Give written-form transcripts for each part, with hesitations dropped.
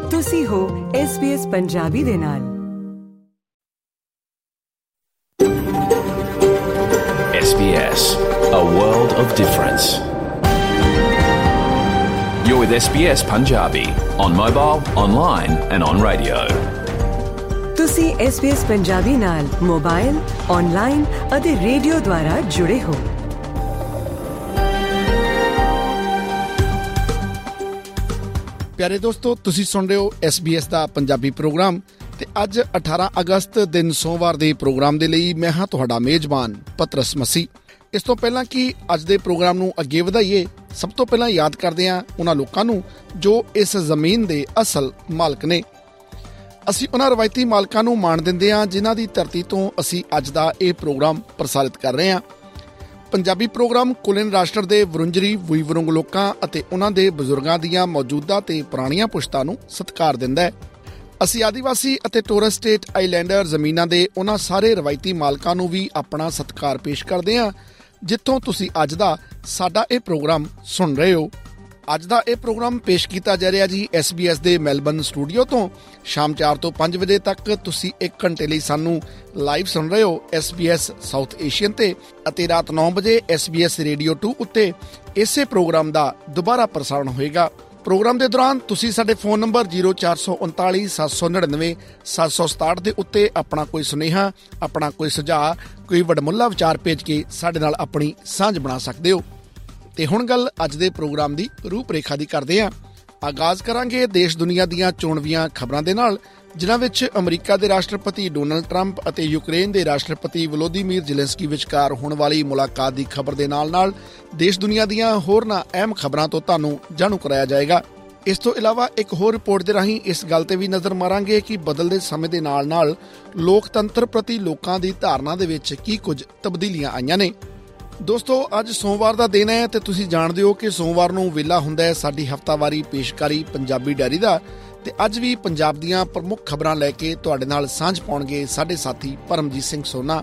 ਤੁਸੀਂ ਹੋ SBS ਪੰਜਾਬੀ ਦੇ ਨਾਲ। SBS, a world of difference. You're with SBS Punjabi on mobile, online and on radio. ਤੁਸੀਂ SBS Punjabi ਨਾਲ ਮੋਬਾਈਲ, ਔਨਲਾਈਨ ਅਤੇ ਰੇਡੀਓ ਦੁਆਰਾ ਜੁੜੇ ਹੋ। ਪਿਆਰੇ ਦੋਸਤੋ, ਤੁਸੀਂ ਸੁਣ ਰਹੇ ਹੋ SBS ਦਾ ਪੰਜਾਬੀ ਪ੍ਰੋਗਰਾਮ ਤੇ ਅੱਜ 18 ਅਗਸਤ ਦਿਨ ਸੋਮਵਾਰ ਦੇ ਪ੍ਰੋਗਰਾਮ ਦੇ ਲਈ ਮੈਂ ਹਾਂ ਤੁਹਾਡਾ ਮੇਜ਼ਬਾਨ ਪਤਰਸ ਮਸੀਹ। ਇਸ ਤੋਂ ਪਹਿਲਾਂ ਕਿ ਅੱਜ ਦੇ ਪ੍ਰੋਗਰਾਮ ਨੂੰ ਅੱਗੇ ਵਧਾਈਏ, ਸਭ ਤੋਂ ਪਹਿਲਾਂ ਯਾਦ ਕਰਦੇ ਹਾਂ ਉਹਨਾਂ ਲੋਕਾਂ ਨੂੰ ਜੋ ਇਸ ਜ਼ਮੀਨ ਦੇ ਅਸਲ ਮਾਲਕ ਨੇ। ਅਸੀਂ ਉਹਨਾਂ ਰਵਾਇਤੀ ਮਾਲਕਾਂ ਨੂੰ ਮਾਣ ਦਿੰਦੇ ਹਾਂ ਜਿਨ੍ਹਾਂ ਦੀ ਧਰਤੀ ਤੋਂ ਅਸੀਂ ਅੱਜ ਦਾ ਇਹ ਪ੍ਰੋਗਰਾਮ ਪ੍ਰਸਾਰਿਤ ਕਰ ਰਹੇ ਹਾਂ। ਪੰਜਾਬੀ ਪ੍ਰੋਗਰਾਮ ਕੁਲੀਨ ਰਾਸ਼ਟਰ ਦੇ ਵਰੁੰਜਰੀ ਵੁਈਵਰੁੰਗ ਲੋਕਾਂ ਅਤੇ ਉਹਨਾਂ ਦੇ ਬਜ਼ੁਰਗਾਂ ਦੀਆਂ ਮੌਜੂਦਾ ਤੇ ਪੁਰਾਣੀਆਂ ਪੁਸ਼ਤਾਂ ਨੂੰ ਸਤਿਕਾਰ ਦਿੰਦਾ ਹੈ। ਅਸੀਂ ਆਦੀਵਾਸੀ ਅਤੇ ਟੋਰਸ ਸਟੇਟ ਆਈਲੈਂਡਰ ਜ਼ਮੀਨਾਂ ਦੇ ਉਹਨਾਂ ਸਾਰੇ ਰਵਾਇਤੀ ਮਾਲਕਾਂ ਨੂੰ ਵੀ ਆਪਣਾ ਸਤਿਕਾਰ ਪੇਸ਼ ਕਰਦੇ ਹਾਂ ਜਿੱਥੋਂ ਤੁਸੀਂ ਅੱਜ ਦਾ ਸਾਡਾ ਇਹ ਪ੍ਰੋਗਰਾਮ ਸੁਣ ਰਹੇ ਹੋ। ਅੱਜ ਦਾ ਇਹ ਪ੍ਰੋਗਰਾਮ ਪੇਸ਼ ਕੀਤਾ ਜਾ ਰਿਹਾ ਜੀ SBS ਦੇ ਮੈਲਬਰਨ ਸਟੂਡੀਓ ਤੋਂ। ਸ਼ਾਮ 4 ਤੋਂ 5 ਵਜੇ ਤੱਕ ਤੁਸੀਂ 1 ਘੰਟੇ ਲਈ ਸਾਨੂੰ ਲਾਈਵ ਸੁਣ ਰਹੇ ਹੋ SBS ਸਾਊਥ ਏਸ਼ੀਅਨ ਤੇ, ਅਤੇ ਰਾਤ 9 ਵਜੇ SBS ਰੇਡੀਓ 2 ਉੱਤੇ ਇਸੇ ਪ੍ਰੋਗਰਾਮ ਦਾ ਦੁਬਾਰਾ ਪ੍ਰਸਾਰਣ ਹੋਏਗਾ। ਪ੍ਰੋਗਰਾਮ ਦੇ ਦੌਰਾਨ ਤੁਸੀਂ ਸਾਡੇ ਫੋਨ ਨੰਬਰ 0439 799 767 ਦੇ ਉੱਤੇ ਆਪਣਾ ਕੋਈ ਸੁਨੇਹਾ, ਆਪਣਾ ਕੋਈ ਸੁਝਾਅ, ਕੋਈ ਵਡਮੁੱਲਾ ਵਿਚਾਰ ਭੇਜ ਕੇ ਸਾਡੇ ਨਾਲ ਆਪਣੀ ਸਾਂਝ ਬਣਾ ਸਕਦੇ ਹੋ। ਤੇ ਹੁਣ ਗੱਲ ਅੱਜ ਦੇ ਪ੍ਰੋਗਰਾਮ ਦੀ ਰੂਪਰੇਖਾ ਦੀ ਕਰਦੇ ਹਾਂ। ਆਗਾਜ਼ ਕਰਾਂਗੇ ਦੇਸ਼ ਦੁਨੀਆ ਦੀਆਂ ਚੋਣਵੀਆਂ ਖਬਰਾਂ ਦੇ ਨਾਲ, ਜਿਨ੍ਹਾਂ ਵਿੱਚ ਅਮਰੀਕਾ ਦੇ ਰਾਸ਼ਟਰਪਤੀ ਡੋਨਲਡ ਟਰੰਪ ਅਤੇ ਯੂਕਰੇਨ ਦੇ ਰਾਸ਼ਟਰਪਤੀ ਵਲੋਦੀਮੀਰ ਜ਼ੈਲੈਂਸਕੀ ਵਿਚਕਾਰ ਹੋਣ ਵਾਲੀ ਮੁਲਾਕਾਤ ਦੀ ਖਬਰ ਦੇ ਨਾਲ ਦੇਸ਼ ਦੁਨੀਆ ਦੀਆਂ ਹੋਰਨਾਂ ਅਹਿਮ ਖਬਰਾਂ ਤੋਂ ਤੁਹਾਨੂੰ ਜਾਣੂ ਕਰਾਇਆ ਜਾਏਗਾ। ਇਸ ਤੋਂ ਇਲਾਵਾ ਇੱਕ ਹੋਰ ਰਿਪੋਰਟ ਦੇ ਰਾਹੀਂ ਇਸ ਗੱਲ ਤੇ ਵੀ ਨਜ਼ਰ ਮਾਰਾਂਗੇ ਕਿ ਬਦਲਦੇ ਸਮੇਂ ਦੇ ਨਾਲ ਲੋਕਤੰਤਰ ਪ੍ਰਤੀ ਲੋਕਾਂ ਦੀ ਧਾਰਨਾ ਦੇ ਵਿੱਚ ਕੀ ਕੁਝ ਤਬਦੀਲੀਆਂ ਆਈਆਂ ਨੇ। ਦੋਸਤੋ, ਅੱਜ ਸੋਮਵਾਰ ਦਾ ਦਿਨ ਹੈ ਤੇ ਤੁਸੀਂ ਜਾਣਦੇ ਹੋ ਕਿ ਸੋਮਵਾਰ ਨੂੰ ਵੇਲਾ ਹੁੰਦਾ ਹੈ ਸਾਡੀ ਹਫ਼ਤਾਵਾਰੀ ਪੇਸ਼ਕਾਰੀ ਪੰਜਾਬੀ ਡਾਇਰੀ ਦਾ। ਤੇ ਅੱਜ ਵੀ ਪੰਜਾਬ ਦੀਆਂ ਪ੍ਰਮੁੱਖ ਖਬਰਾਂ ਲੈ ਕੇ ਤੁਹਾਡੇ ਨਾਲ ਸਾਂਝ ਪਾਉਣਗੇ ਸਾਡੇ ਸਾਥੀ ਪਰਮਜੀਤ ਸਿੰਘ ਸੋਨਾ।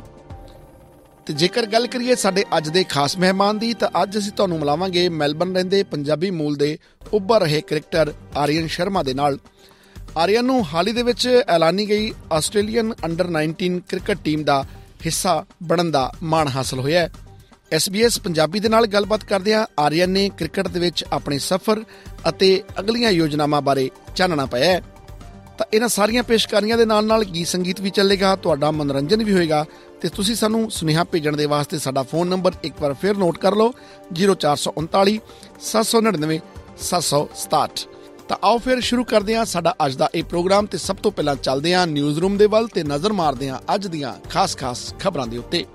ਤੇ ਜੇਕਰ ਗੱਲ ਕਰੀਏ ਸਾਡੇ ਅੱਜ ਦੇ ਖਾਸ ਮਹਿਮਾਨ ਦੀ, ਤਾਂ ਅੱਜ ਅਸੀਂ ਤੁਹਾਨੂੰ ਮਿਲਾਵਾਂਗੇ ਮੈਲਬਰਨ ਰਹਿੰਦੇ ਪੰਜਾਬੀ ਮੂਲ ਦੇ ਉੱਭਰ ਰਹੇ ਕ੍ਰਿਕਟਰ ਆਰੀਅਨ ਸ਼ਰਮਾ ਦੇ ਨਾਲ। ਆਰੀਅਨ ਨੂੰ ਹਾਲ ਹੀ ਦੇ ਵਿੱਚ ਐਲਾਨੀ ਗਈ ਆਸਟ੍ਰੇਲੀਅਨ ਅੰਡਰ 19 ਕ੍ਰਿਕਟ ਟੀਮ ਦਾ ਹਿੱਸਾ ਬਣਨ ਦਾ ਮਾਣ ਹਾਸਲ ਹੋਇਆ ਹੈ। SBS ਪੰਜਾਬੀ ਦੇ ਨਾਲ ਗੱਲਬਾਤ ਕਰਦਿਆਂ ਆਰੀਅਨ ਨੇ ਕ੍ਰਿਕਟ ਦੇ ਵਿੱਚ ਆਪਣੇ ਸਫ਼ਰ ਅਤੇ ਅਗਲੀਆਂ ਯੋਜਨਾਵਾਂ ਬਾਰੇ ਚਾਨਣਾ ਪਾਇਆ ਹੈ। ਤਾਂ ਇਹਨਾਂ ਸਾਰੀਆਂ ਪੇਸ਼ਕਾਰੀਆਂ ਦੇ ਨਾਲ ਗੀਤ ਸੰਗੀਤ ਵੀ ਚੱਲੇਗਾ, ਤੁਹਾਡਾ ਮਨੋਰੰਜਨ ਵੀ ਹੋਏਗਾ। ਤੇ ਤੁਸੀਂ ਸਾਨੂੰ ਸੁਨੇਹਾ ਭੇਜਣ ਦੇ ਵਾਸਤੇ ਸਾਡਾ ਫੋਨ ਨੰਬਰ ਇੱਕ ਵਾਰ ਫਿਰ ਨੋਟ ਕਰ ਲਓ, 0439 799 767। ਤਾਂ ਆਓ ਫਿਰ ਸ਼ੁਰੂ ਕਰਦੇ ਹਾਂ ਸਾਡਾ ਅੱਜ ਦਾ ਇਹ ਪ੍ਰੋਗਰਾਮ। ਤੇ ਸਭ ਤੋਂ ਪਹਿਲਾਂ ਚੱਲਦੇ ਹਾਂ ਨਿਊਜ਼ ਰੂਮ ਦੇ ਵੱਲ ਤੇ ਨਜ਼ਰ ਮਾਰਦੇ ਹਾਂ ਅੱਜ ਦੀਆਂ ਖਾਸ ਖਬਰਾਂ ਦੇ ਉੱਤੇ।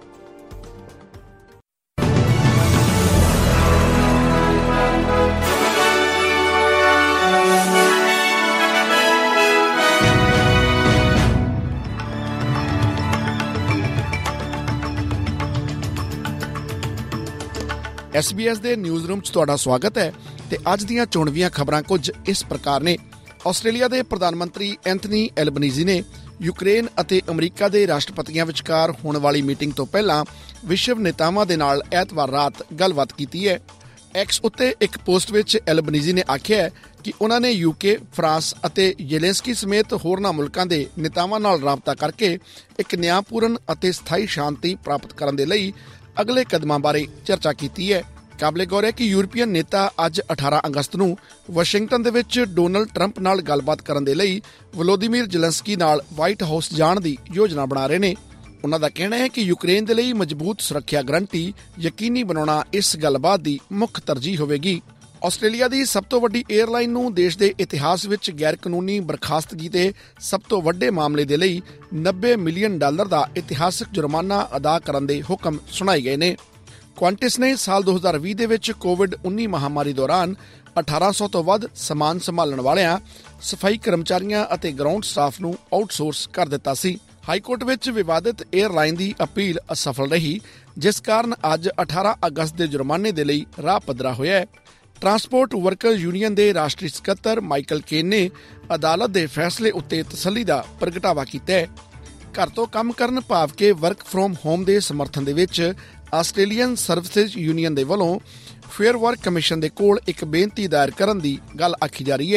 SBS ਦੇ ਨਿਊਜ਼ ਰੂਮ 'ਚ ਤੁਹਾਡਾ ਸਵਾਗਤ ਹੈ। ਤੇ ਅੱਜ ਦੀਆਂ ਚੋਣਵੀਆਂ ਖਬਰਾਂ ਕੁਝ ਇਸ ਪ੍ਰਕਾਰ ਨੇ। ਆਸਟ੍ਰੇਲੀਆ ਦੇ ਪ੍ਰਧਾਨ ਮੰਤਰੀ ਐਂਥਨੀ ਐਲਬਨੀਜ਼ੀ ਨੇ ਯੂਕਰੇਨ ਅਤੇ ਅਮਰੀਕਾ ਦੇ ਰਾਸ਼ਟਰਪਤੀਆਂ ਵਿਚਕਾਰ ਹੋਣ ਵਾਲੀ ਮੀਟਿੰਗ ਤੋਂ ਪਹਿਲਾਂ ਵਿਸ਼ਵ ਨੇਤਾਵਾਂ ਦੇ ਨਾਲ ਐਤਵਾਰ ਰਾਤ ਗੱਲਬਾਤ ਕੀਤੀ ਹੈ। ਐਕਸ ਉੱਤੇ ਇੱਕ ਪੋਸਟ ਵਿੱਚ ਐਲਬਨੀਜ਼ੀ ਨੇ ਆਖਿਆ ਕਿ ਉਹਨਾਂ ਨੇ UK, ਫਰਾਂਸ ਅਤੇ ਜ਼ੈਲੈਂਸਕੀ ਸਮੇਤ ਹੋਰਨਾਂ ਮੁਲਕਾਂ ਦੇ ਨੇਤਾਵਾਂ ਨਾਲ ਰਾਬਤਾ ਕਰਕੇ ਇੱਕ ਨਿਆਂਪੂਰਨ ਅਤੇ ਸਥਾਈ ਸ਼ਾਂਤੀ ਪ੍ਰਾਪਤ ਕਰਨ ਦੇ ਲਈ ਅਗਲੇ ਕਦਮਾਂ ਬਾਰੇ ਚਰਚਾ ਕੀਤੀ ਹੈ। ਕਾਬਲੇ ਗੌਰ ਹੈ ਕਿ ਯੂਰਪੀਅਨ ਨੇਤਾ ਅੱਜ 18 ਅਗਸਤ ਨੂੰ ਵਾਸ਼ਿੰਗਟਨ ਦੇ ਵਿੱਚ ਡੋਨਲਡ ਟਰੰਪ ਨਾਲ ਗੱਲਬਾਤ ਕਰਨ ਦੇ ਲਈ ਵਲੋਦੀਮੀਰ ਜ਼ੈਲੈਂਸਕੀ ਨਾਲ ਵਾਈਟ ਹਾਊਸ ਜਾਣ ਦੀ ਯੋਜਨਾ ਬਣਾ ਰਹੇ ਨੇ। ਉਹਨਾਂ ਦਾ ਕਹਿਣਾ ਹੈ ਕਿ ਯੂਕਰੇਨ ਦੇ ਲਈ ਮਜ਼ਬੂਤ ਸੁਰੱਖਿਆ ਗਰੰਟੀ ਯਕੀਨੀ ਬਣਾਉਣਾ ਇਸ ਗੱਲਬਾਤ ਦੀ ਮੁੱਖ ਤਰਜੀਹ ਹੋਵੇਗੀ। ਆਸਟ੍ਰੇਲੀਆ ਦੀ ਸਭ ਤੋਂ ਵੱਡੀ ਏਅਰਲਾਈਨ ਨੂੰ ਦੇਸ਼ ਦੇ ਇਤਿਹਾਸ ਵਿੱਚ ਗੈਰ ਕਾਨੂੰਨੀ ਬਰਖਾਸਤਗੀ ਦੇ ਸਭ ਤੋਂ ਵੱਡੇ ਮਾਮਲੇ ਦੇ ਲਈ $90 ਮਿਲੀਅਨ ਦਾ ਇਤਿਹਾਸਕ ਜੁਰਮਾਨਾ ਅਦਾ ਕਰਨ ਦੇ ਹੁਕਮ ਸੁਣਾਏ ਗਏ ਨੇ। ਕੁਆਂਟਿਸ ਨੇ ਸਾਲ 2020 ਦੇ ਵਿੱਚ COVID-19 ਮਹਾਮਾਰੀ ਦੌਰਾਨ 1800 ਤੋਂ ਵੱਧ ਸਮਾਨ ਸੰਭਾਲਣ ਵਾਲਿਆਂ, ਸਫਾਈ ਕਰਮਚਾਰੀਆਂ ਅਤੇ ਗਰਾਊਂਡ ਸਟਾਫ ਨੂੰ ਆਊਟਸੋਰਸ ਕਰ ਦਿੱਤਾ ਸੀ। ਹਾਈਕੋਰਟ ਵਿੱਚ ਵਿਵਾਦਿਤ ਏਅਰਲਾਈਨ ਦੀ ਅਪੀਲ ਅਸਫਲ ਰਹੀ, ਜਿਸ ਕਾਰਨ ਅੱਜ 18 ਅਗਸਤ ਦੇ ਜੁਰਮਾਨੇ ਦੇ ਲਈ ਰਾਹ ਪੱਧਰਾ ਹੋਇਆ ਹੈ। ਟਰਾਂਸਪੋਰਟ ਵਰਕਰ ਯੂਨੀਅਨ ਦੇ ਰਾਸ਼ਟਰੀ ਸਕੱਤਰ ਮਾਈਕਲ ਕੇਨ ਨੇ ਅਦਾਲਤ ਦੇ ਫੈਸਲੇ ਉੱਤੇ ਤਸੱਲੀ ਦਾ ਪ੍ਰਗਟਾਵਾ ਕੀਤਾ ਹੈ। ਘਰ ਤੋਂ ਕੰਮ ਕਰਨ ਭਾਵ ਕਿ ਵਰਕ ਫਰੋਮ ਹੋਮ ਦੇ ਸਮਰਥਨ ਦੇ ਵਿੱਚ ਆਸਟ੍ਰੇਲੀਅਨ ਸਰਵਿਸਿਜ਼ ਯੂਨੀਅਨ ਦੇ ਵੱਲੋਂ ਫੇਅਰ ਵਰਕ ਕਮਿਸ਼ਨ ਦੇ ਕੋਲ ਇੱਕ ਬੇਨਤੀ ਦਾਇਰ ਕਰਨ ਦੀ ਗੱਲ ਆਖੀ ਜਾ ਰਹੀ ਹੈ।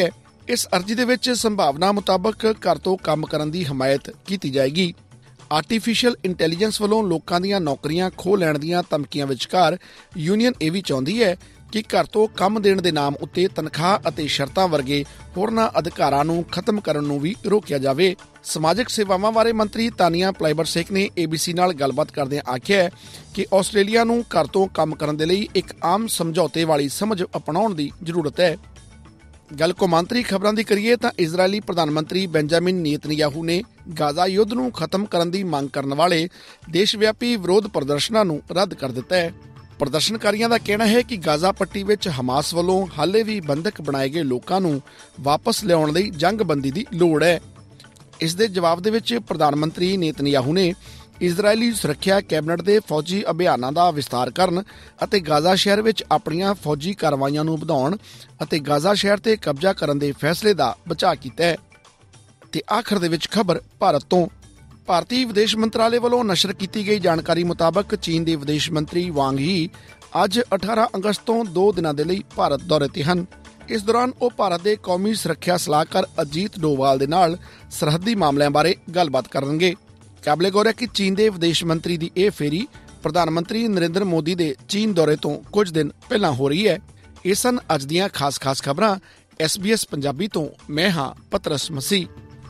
ਇਸ ਅਰਜ਼ੀ ਦੇ ਵਿੱਚ ਸੰਭਾਵਨਾ ਮੁਤਾਬਕ ਘਰ ਤੋਂ ਕੰਮ ਕਰਨ ਦੀ ਹਮਾਇਤ ਕੀਤੀ ਜਾਏਗੀ। ਆਰਟੀਫੀਸ਼ੀਅਲ ਇੰਟੈਲੀਜੈਂਸ ਵੱਲੋਂ ਲੋਕਾਂ ਦੀਆਂ ਨੌਕਰੀਆਂ ਖੋਹ ਲੈਣ ਦੀਆਂ ਧਮਕੀਆਂ ਵਿਚਕਾਰ ਯੂਨੀਅਨ ਇਹ ਵੀ ਚਾਹੁੰਦੀ ਹੈ ਕਿ ਘਰ ਤੋਂ ਕੰਮ ਦੇਣ ਦੇ ਨਾਮ ਉੱਤੇ ਤਨਖਾਹ ਅਤੇ ਸ਼ਰਤਾਂ ਵਰਗੇ ਹੋਰਨਾਂ ਅਧਿਕਾਰਾਂ ਨੂੰ ਖਤਮ ਕਰਨ ਨੂੰ ਵੀ ਰੋਕਿਆ ਜਾਵੇ। ਸਮਾਜਿਕ ਸੇਵਾਵਾਂ ਬਾਰੇ ਮੰਤਰੀ ਤਾਨੀਆ ਪਲਾਈਬਰਸੇਕ ਨੇ ABC ਨਾਲ ਗੱਲਬਾਤ ਕਰਦਿਆਂ ਆਖਿਆ ਕਿ ਆਸਟ੍ਰੇਲੀਆ ਨੂੰ ਘਰ ਤੋਂ ਕੰਮ ਕਰਨ ਦੇ ਲਈ ਇੱਕ ਆਮ ਸਮਝੌਤੇ ਵਾਲੀ ਸਮਝ ਅਪਣਾਉਣ ਦੀ ਜ਼ਰੂਰਤ ਹੈ। ਗੱਲ ਕੌਮਾਂਤਰੀ ਖਬਰਾਂ ਦੀ ਕਰੀਏ ਤਾਂ ਇਜ਼ਰਾਈਲੀ ਪ੍ਰਧਾਨ ਮੰਤਰੀ ਬੈਂਜਾਮਿਨ ਨੇਤਨਯਾਹੂ ਨੇ ਗਾਜ਼ਾ ਯੁੱਧ ਨੂੰ ਖਤਮ ਕਰਨ ਦੀ ਮੰਗ ਕਰਨ ਵਾਲੇ ਦੇਸ਼ ਵਿਆਪੀ ਵਿਰੋਧ ਪ੍ਰਦਰਸ਼ਨਾਂ ਨੂੰ ਰੱਦ ਕਰ ਦਿੱਤਾ ਹੈ। ਪ੍ਰਦਰਸ਼ਨਕਾਰੀਆਂ ਦਾ ਕਹਿਣਾ ਹੈ ਕਿ ਗਾਜ਼ਾ ਪੱਟੀ ਵਿੱਚ ਹਮਾਸ ਵੱਲੋਂ ਹਾਲੇ ਵੀ ਬੰਦਕ ਬਣਾਏ ਗਏ ਲੋਕਾਂ ਨੂੰ ਵਾਪਸ ਲਿਆਉਣ ਲਈ ਜੰਗਬੰਦੀ ਦੀ ਲੋੜ ਹੈ। ਇਸ ਦੇ ਜਵਾਬ ਦੇ ਵਿੱਚ ਪ੍ਰਧਾਨ ਮੰਤਰੀ ਨੇਤਨਯਾਹੂ ਨੇ ਇਜ਼ਰਾਈਲੀ ਸੁਰੱਖਿਆ ਕੈਬਨਿਟ ਦੇ ਫੌਜੀ ਅਭਿਆਨਾਂ ਦਾ ਵਿਸਤਾਰ ਕਰਨ ਅਤੇ ਗਾਜ਼ਾ ਸ਼ਹਿਰ ਵਿੱਚ ਆਪਣੀਆਂ ਫੌਜੀ ਕਾਰਵਾਈਆਂ ਨੂੰ ਵਧਾਉਣ ਅਤੇ ਗਾਜ਼ਾ ਸ਼ਹਿਰ ਤੇ ਕਬਜ਼ਾ ਕਰਨ ਦੇ ਫੈਸਲੇ ਦਾ ਬਚਾਅ ਕੀਤਾ ਹੈ। ਤੇ ਆਖਰ ਦੇ ਵਿੱਚ ਖਬਰ ਭਾਰਤ ਤੋਂ। ਭਾਰਤੀ ਵਿਦੇਸ਼ ਮੰਤਰਾਲੇ ਵੱਲੋਂ ਨਸ਼ਰ ਕੀਤੀ ਗਈ ਜਾਣਕਾਰੀ ਮੁਤਾਬਕ ਚੀਨ ਦੇ ਵਿਦੇਸ਼ ਮੰਤਰੀ ਵਾਂਗ ਹੀ ਅੱਜ 18 ਅਗਸਤ ਤੋਂ 2 ਦਿਨਾਂ ਦੇ ਲਈ ਭਾਰਤ ਦੌਰੇ ਤੇ ਹਨ। ਇਸ ਦੌਰਾਨ ਉਹ ਭਾਰਤ ਦੇ ਕੌਮੀ ਸੁਰੱਖਿਆ ਸਲਾਹਕਾਰ ਅਜੀਤ ਡੋਵਾਲ ਦੇ ਨਾਲ ਸਰਹੱਦੀ ਮਾਮਲਿਆਂ ਬਾਰੇ ਗੱਲਬਾਤ ਕਰਨਗੇ। ਕਾਬਲੇ ਗੌਰ ਹੈ ਕਿ ਚੀਨ ਦੇ ਵਿਦੇਸ਼ ਮੰਤਰੀ ਦੀ ਇਹ ਫੇਰੀ ਪ੍ਰਧਾਨ ਮੰਤਰੀ ਨਰਿੰਦਰ ਮੋਦੀ ਦੇ ਚੀਨ ਦੌਰੇ ਤੋਂ ਕੁਝ ਦਿਨ ਪਹਿਲਾਂ ਹੋ ਰਹੀ ਹੈ। ਇਹ ਸਨ ਅੱਜ ਦੀਆਂ ਖਾਸ ਖਬਰਾਂ। SBS ਪੰਜਾਬੀ ਤੋਂ ਮੈਂ ਹਾਂ ਪਤਰਸ ਮਸੀਹ।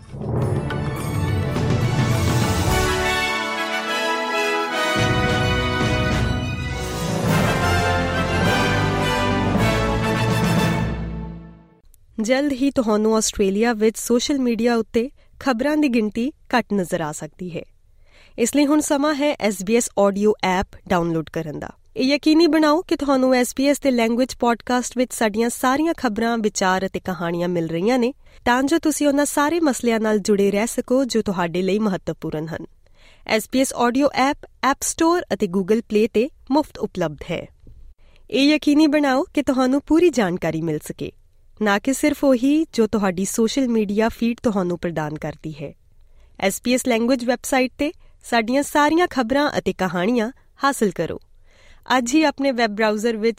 ਜਲਦ ਹੀ ਤੁਹਾਨੂੰ ਆਸਟ੍ਰੇਲੀਆ ਵਿੱਚ ਸੋਸ਼ਲ ਮੀਡੀਆ ਉੱਤੇ ਖਬਰਾਂ ਦੀ ਗਿਣਤੀ ਘੱਟ ਨਜ਼ਰ ਆ ਸਕਦੀ ਹੈ। ਇਸ ਲਈ ਹੁਣ ਸਮਾਂ ਹੈ SBS ਆਡੀਓ ਐਪ ਡਾਊਨਲੋਡ ਕਰਨ ਦਾ। ਇਹ ਯਕੀਨੀ ਬਣਾਓ ਕਿ ਤੁਹਾਨੂੰ SBS ਦੇ ਲੈਂਗੁਏਜ ਪੋਡਕਾਸਟ ਵਿੱਚ ਸਾਡੀਆਂ ਸਾਰੀਆਂ ਖਬਰਾਂ, ਵਿਚਾਰ ਅਤੇ ਕਹਾਣੀਆਂ ਮਿਲ ਰਹੀਆਂ ਨੇ ਤਾਂ ਜੋ ਤੁਸੀਂ ਉਹਨਾਂ ਸਾਰੇ ਮਸਲਿਆਂ ਨਾਲ ਜੁੜੇ ਰਹਿ ਸਕੋ ਜੋ ਤੁਹਾਡੇ ਲਈ ਮਹੱਤਵਪੂਰਨ ਹਨ। SBS ਆਡੀਓ ਐਪ ਸਟੋਰ ਅਤੇ Google Play ਤੇ ਮੁਫਤ ਉਪਲਬਧ ਹੈ। ਇਹ ਯਕੀਨੀ ਬਣਾਓ ਕਿ ਤੁਹਾਨੂੰ ਪੂਰੀ ਜਾਣਕਾਰੀ ਮਿਲ ਸਕੇ, ਨਾ ਕਿ ਸਿਰਫ ਉਹੀ ਜੋ ਤੁਹਾਡੀ ਸੋਸ਼ਲ ਮੀਡੀਆ ਫੀਡ ਤੁਹਾਨੂੰ ਪ੍ਰਦਾਨ ਕਰਦੀ ਹੈ। SBS ਲੈਂਗੁਏਜ ਵੈਬਸਾਈਟ ਤੇ ਸਾਡੀਆਂ ਸਾਰੀਆਂ ਖਬਰਾਂ ਅਤੇ ਕਹਾਣੀਆਂ ਹਾਸਲ ਕਰੋ। ਅੱਜ ਹੀ ਆਪਣੇ ਵੈਬ ਬਰਾਊਜ਼ਰ ਵਿੱਚ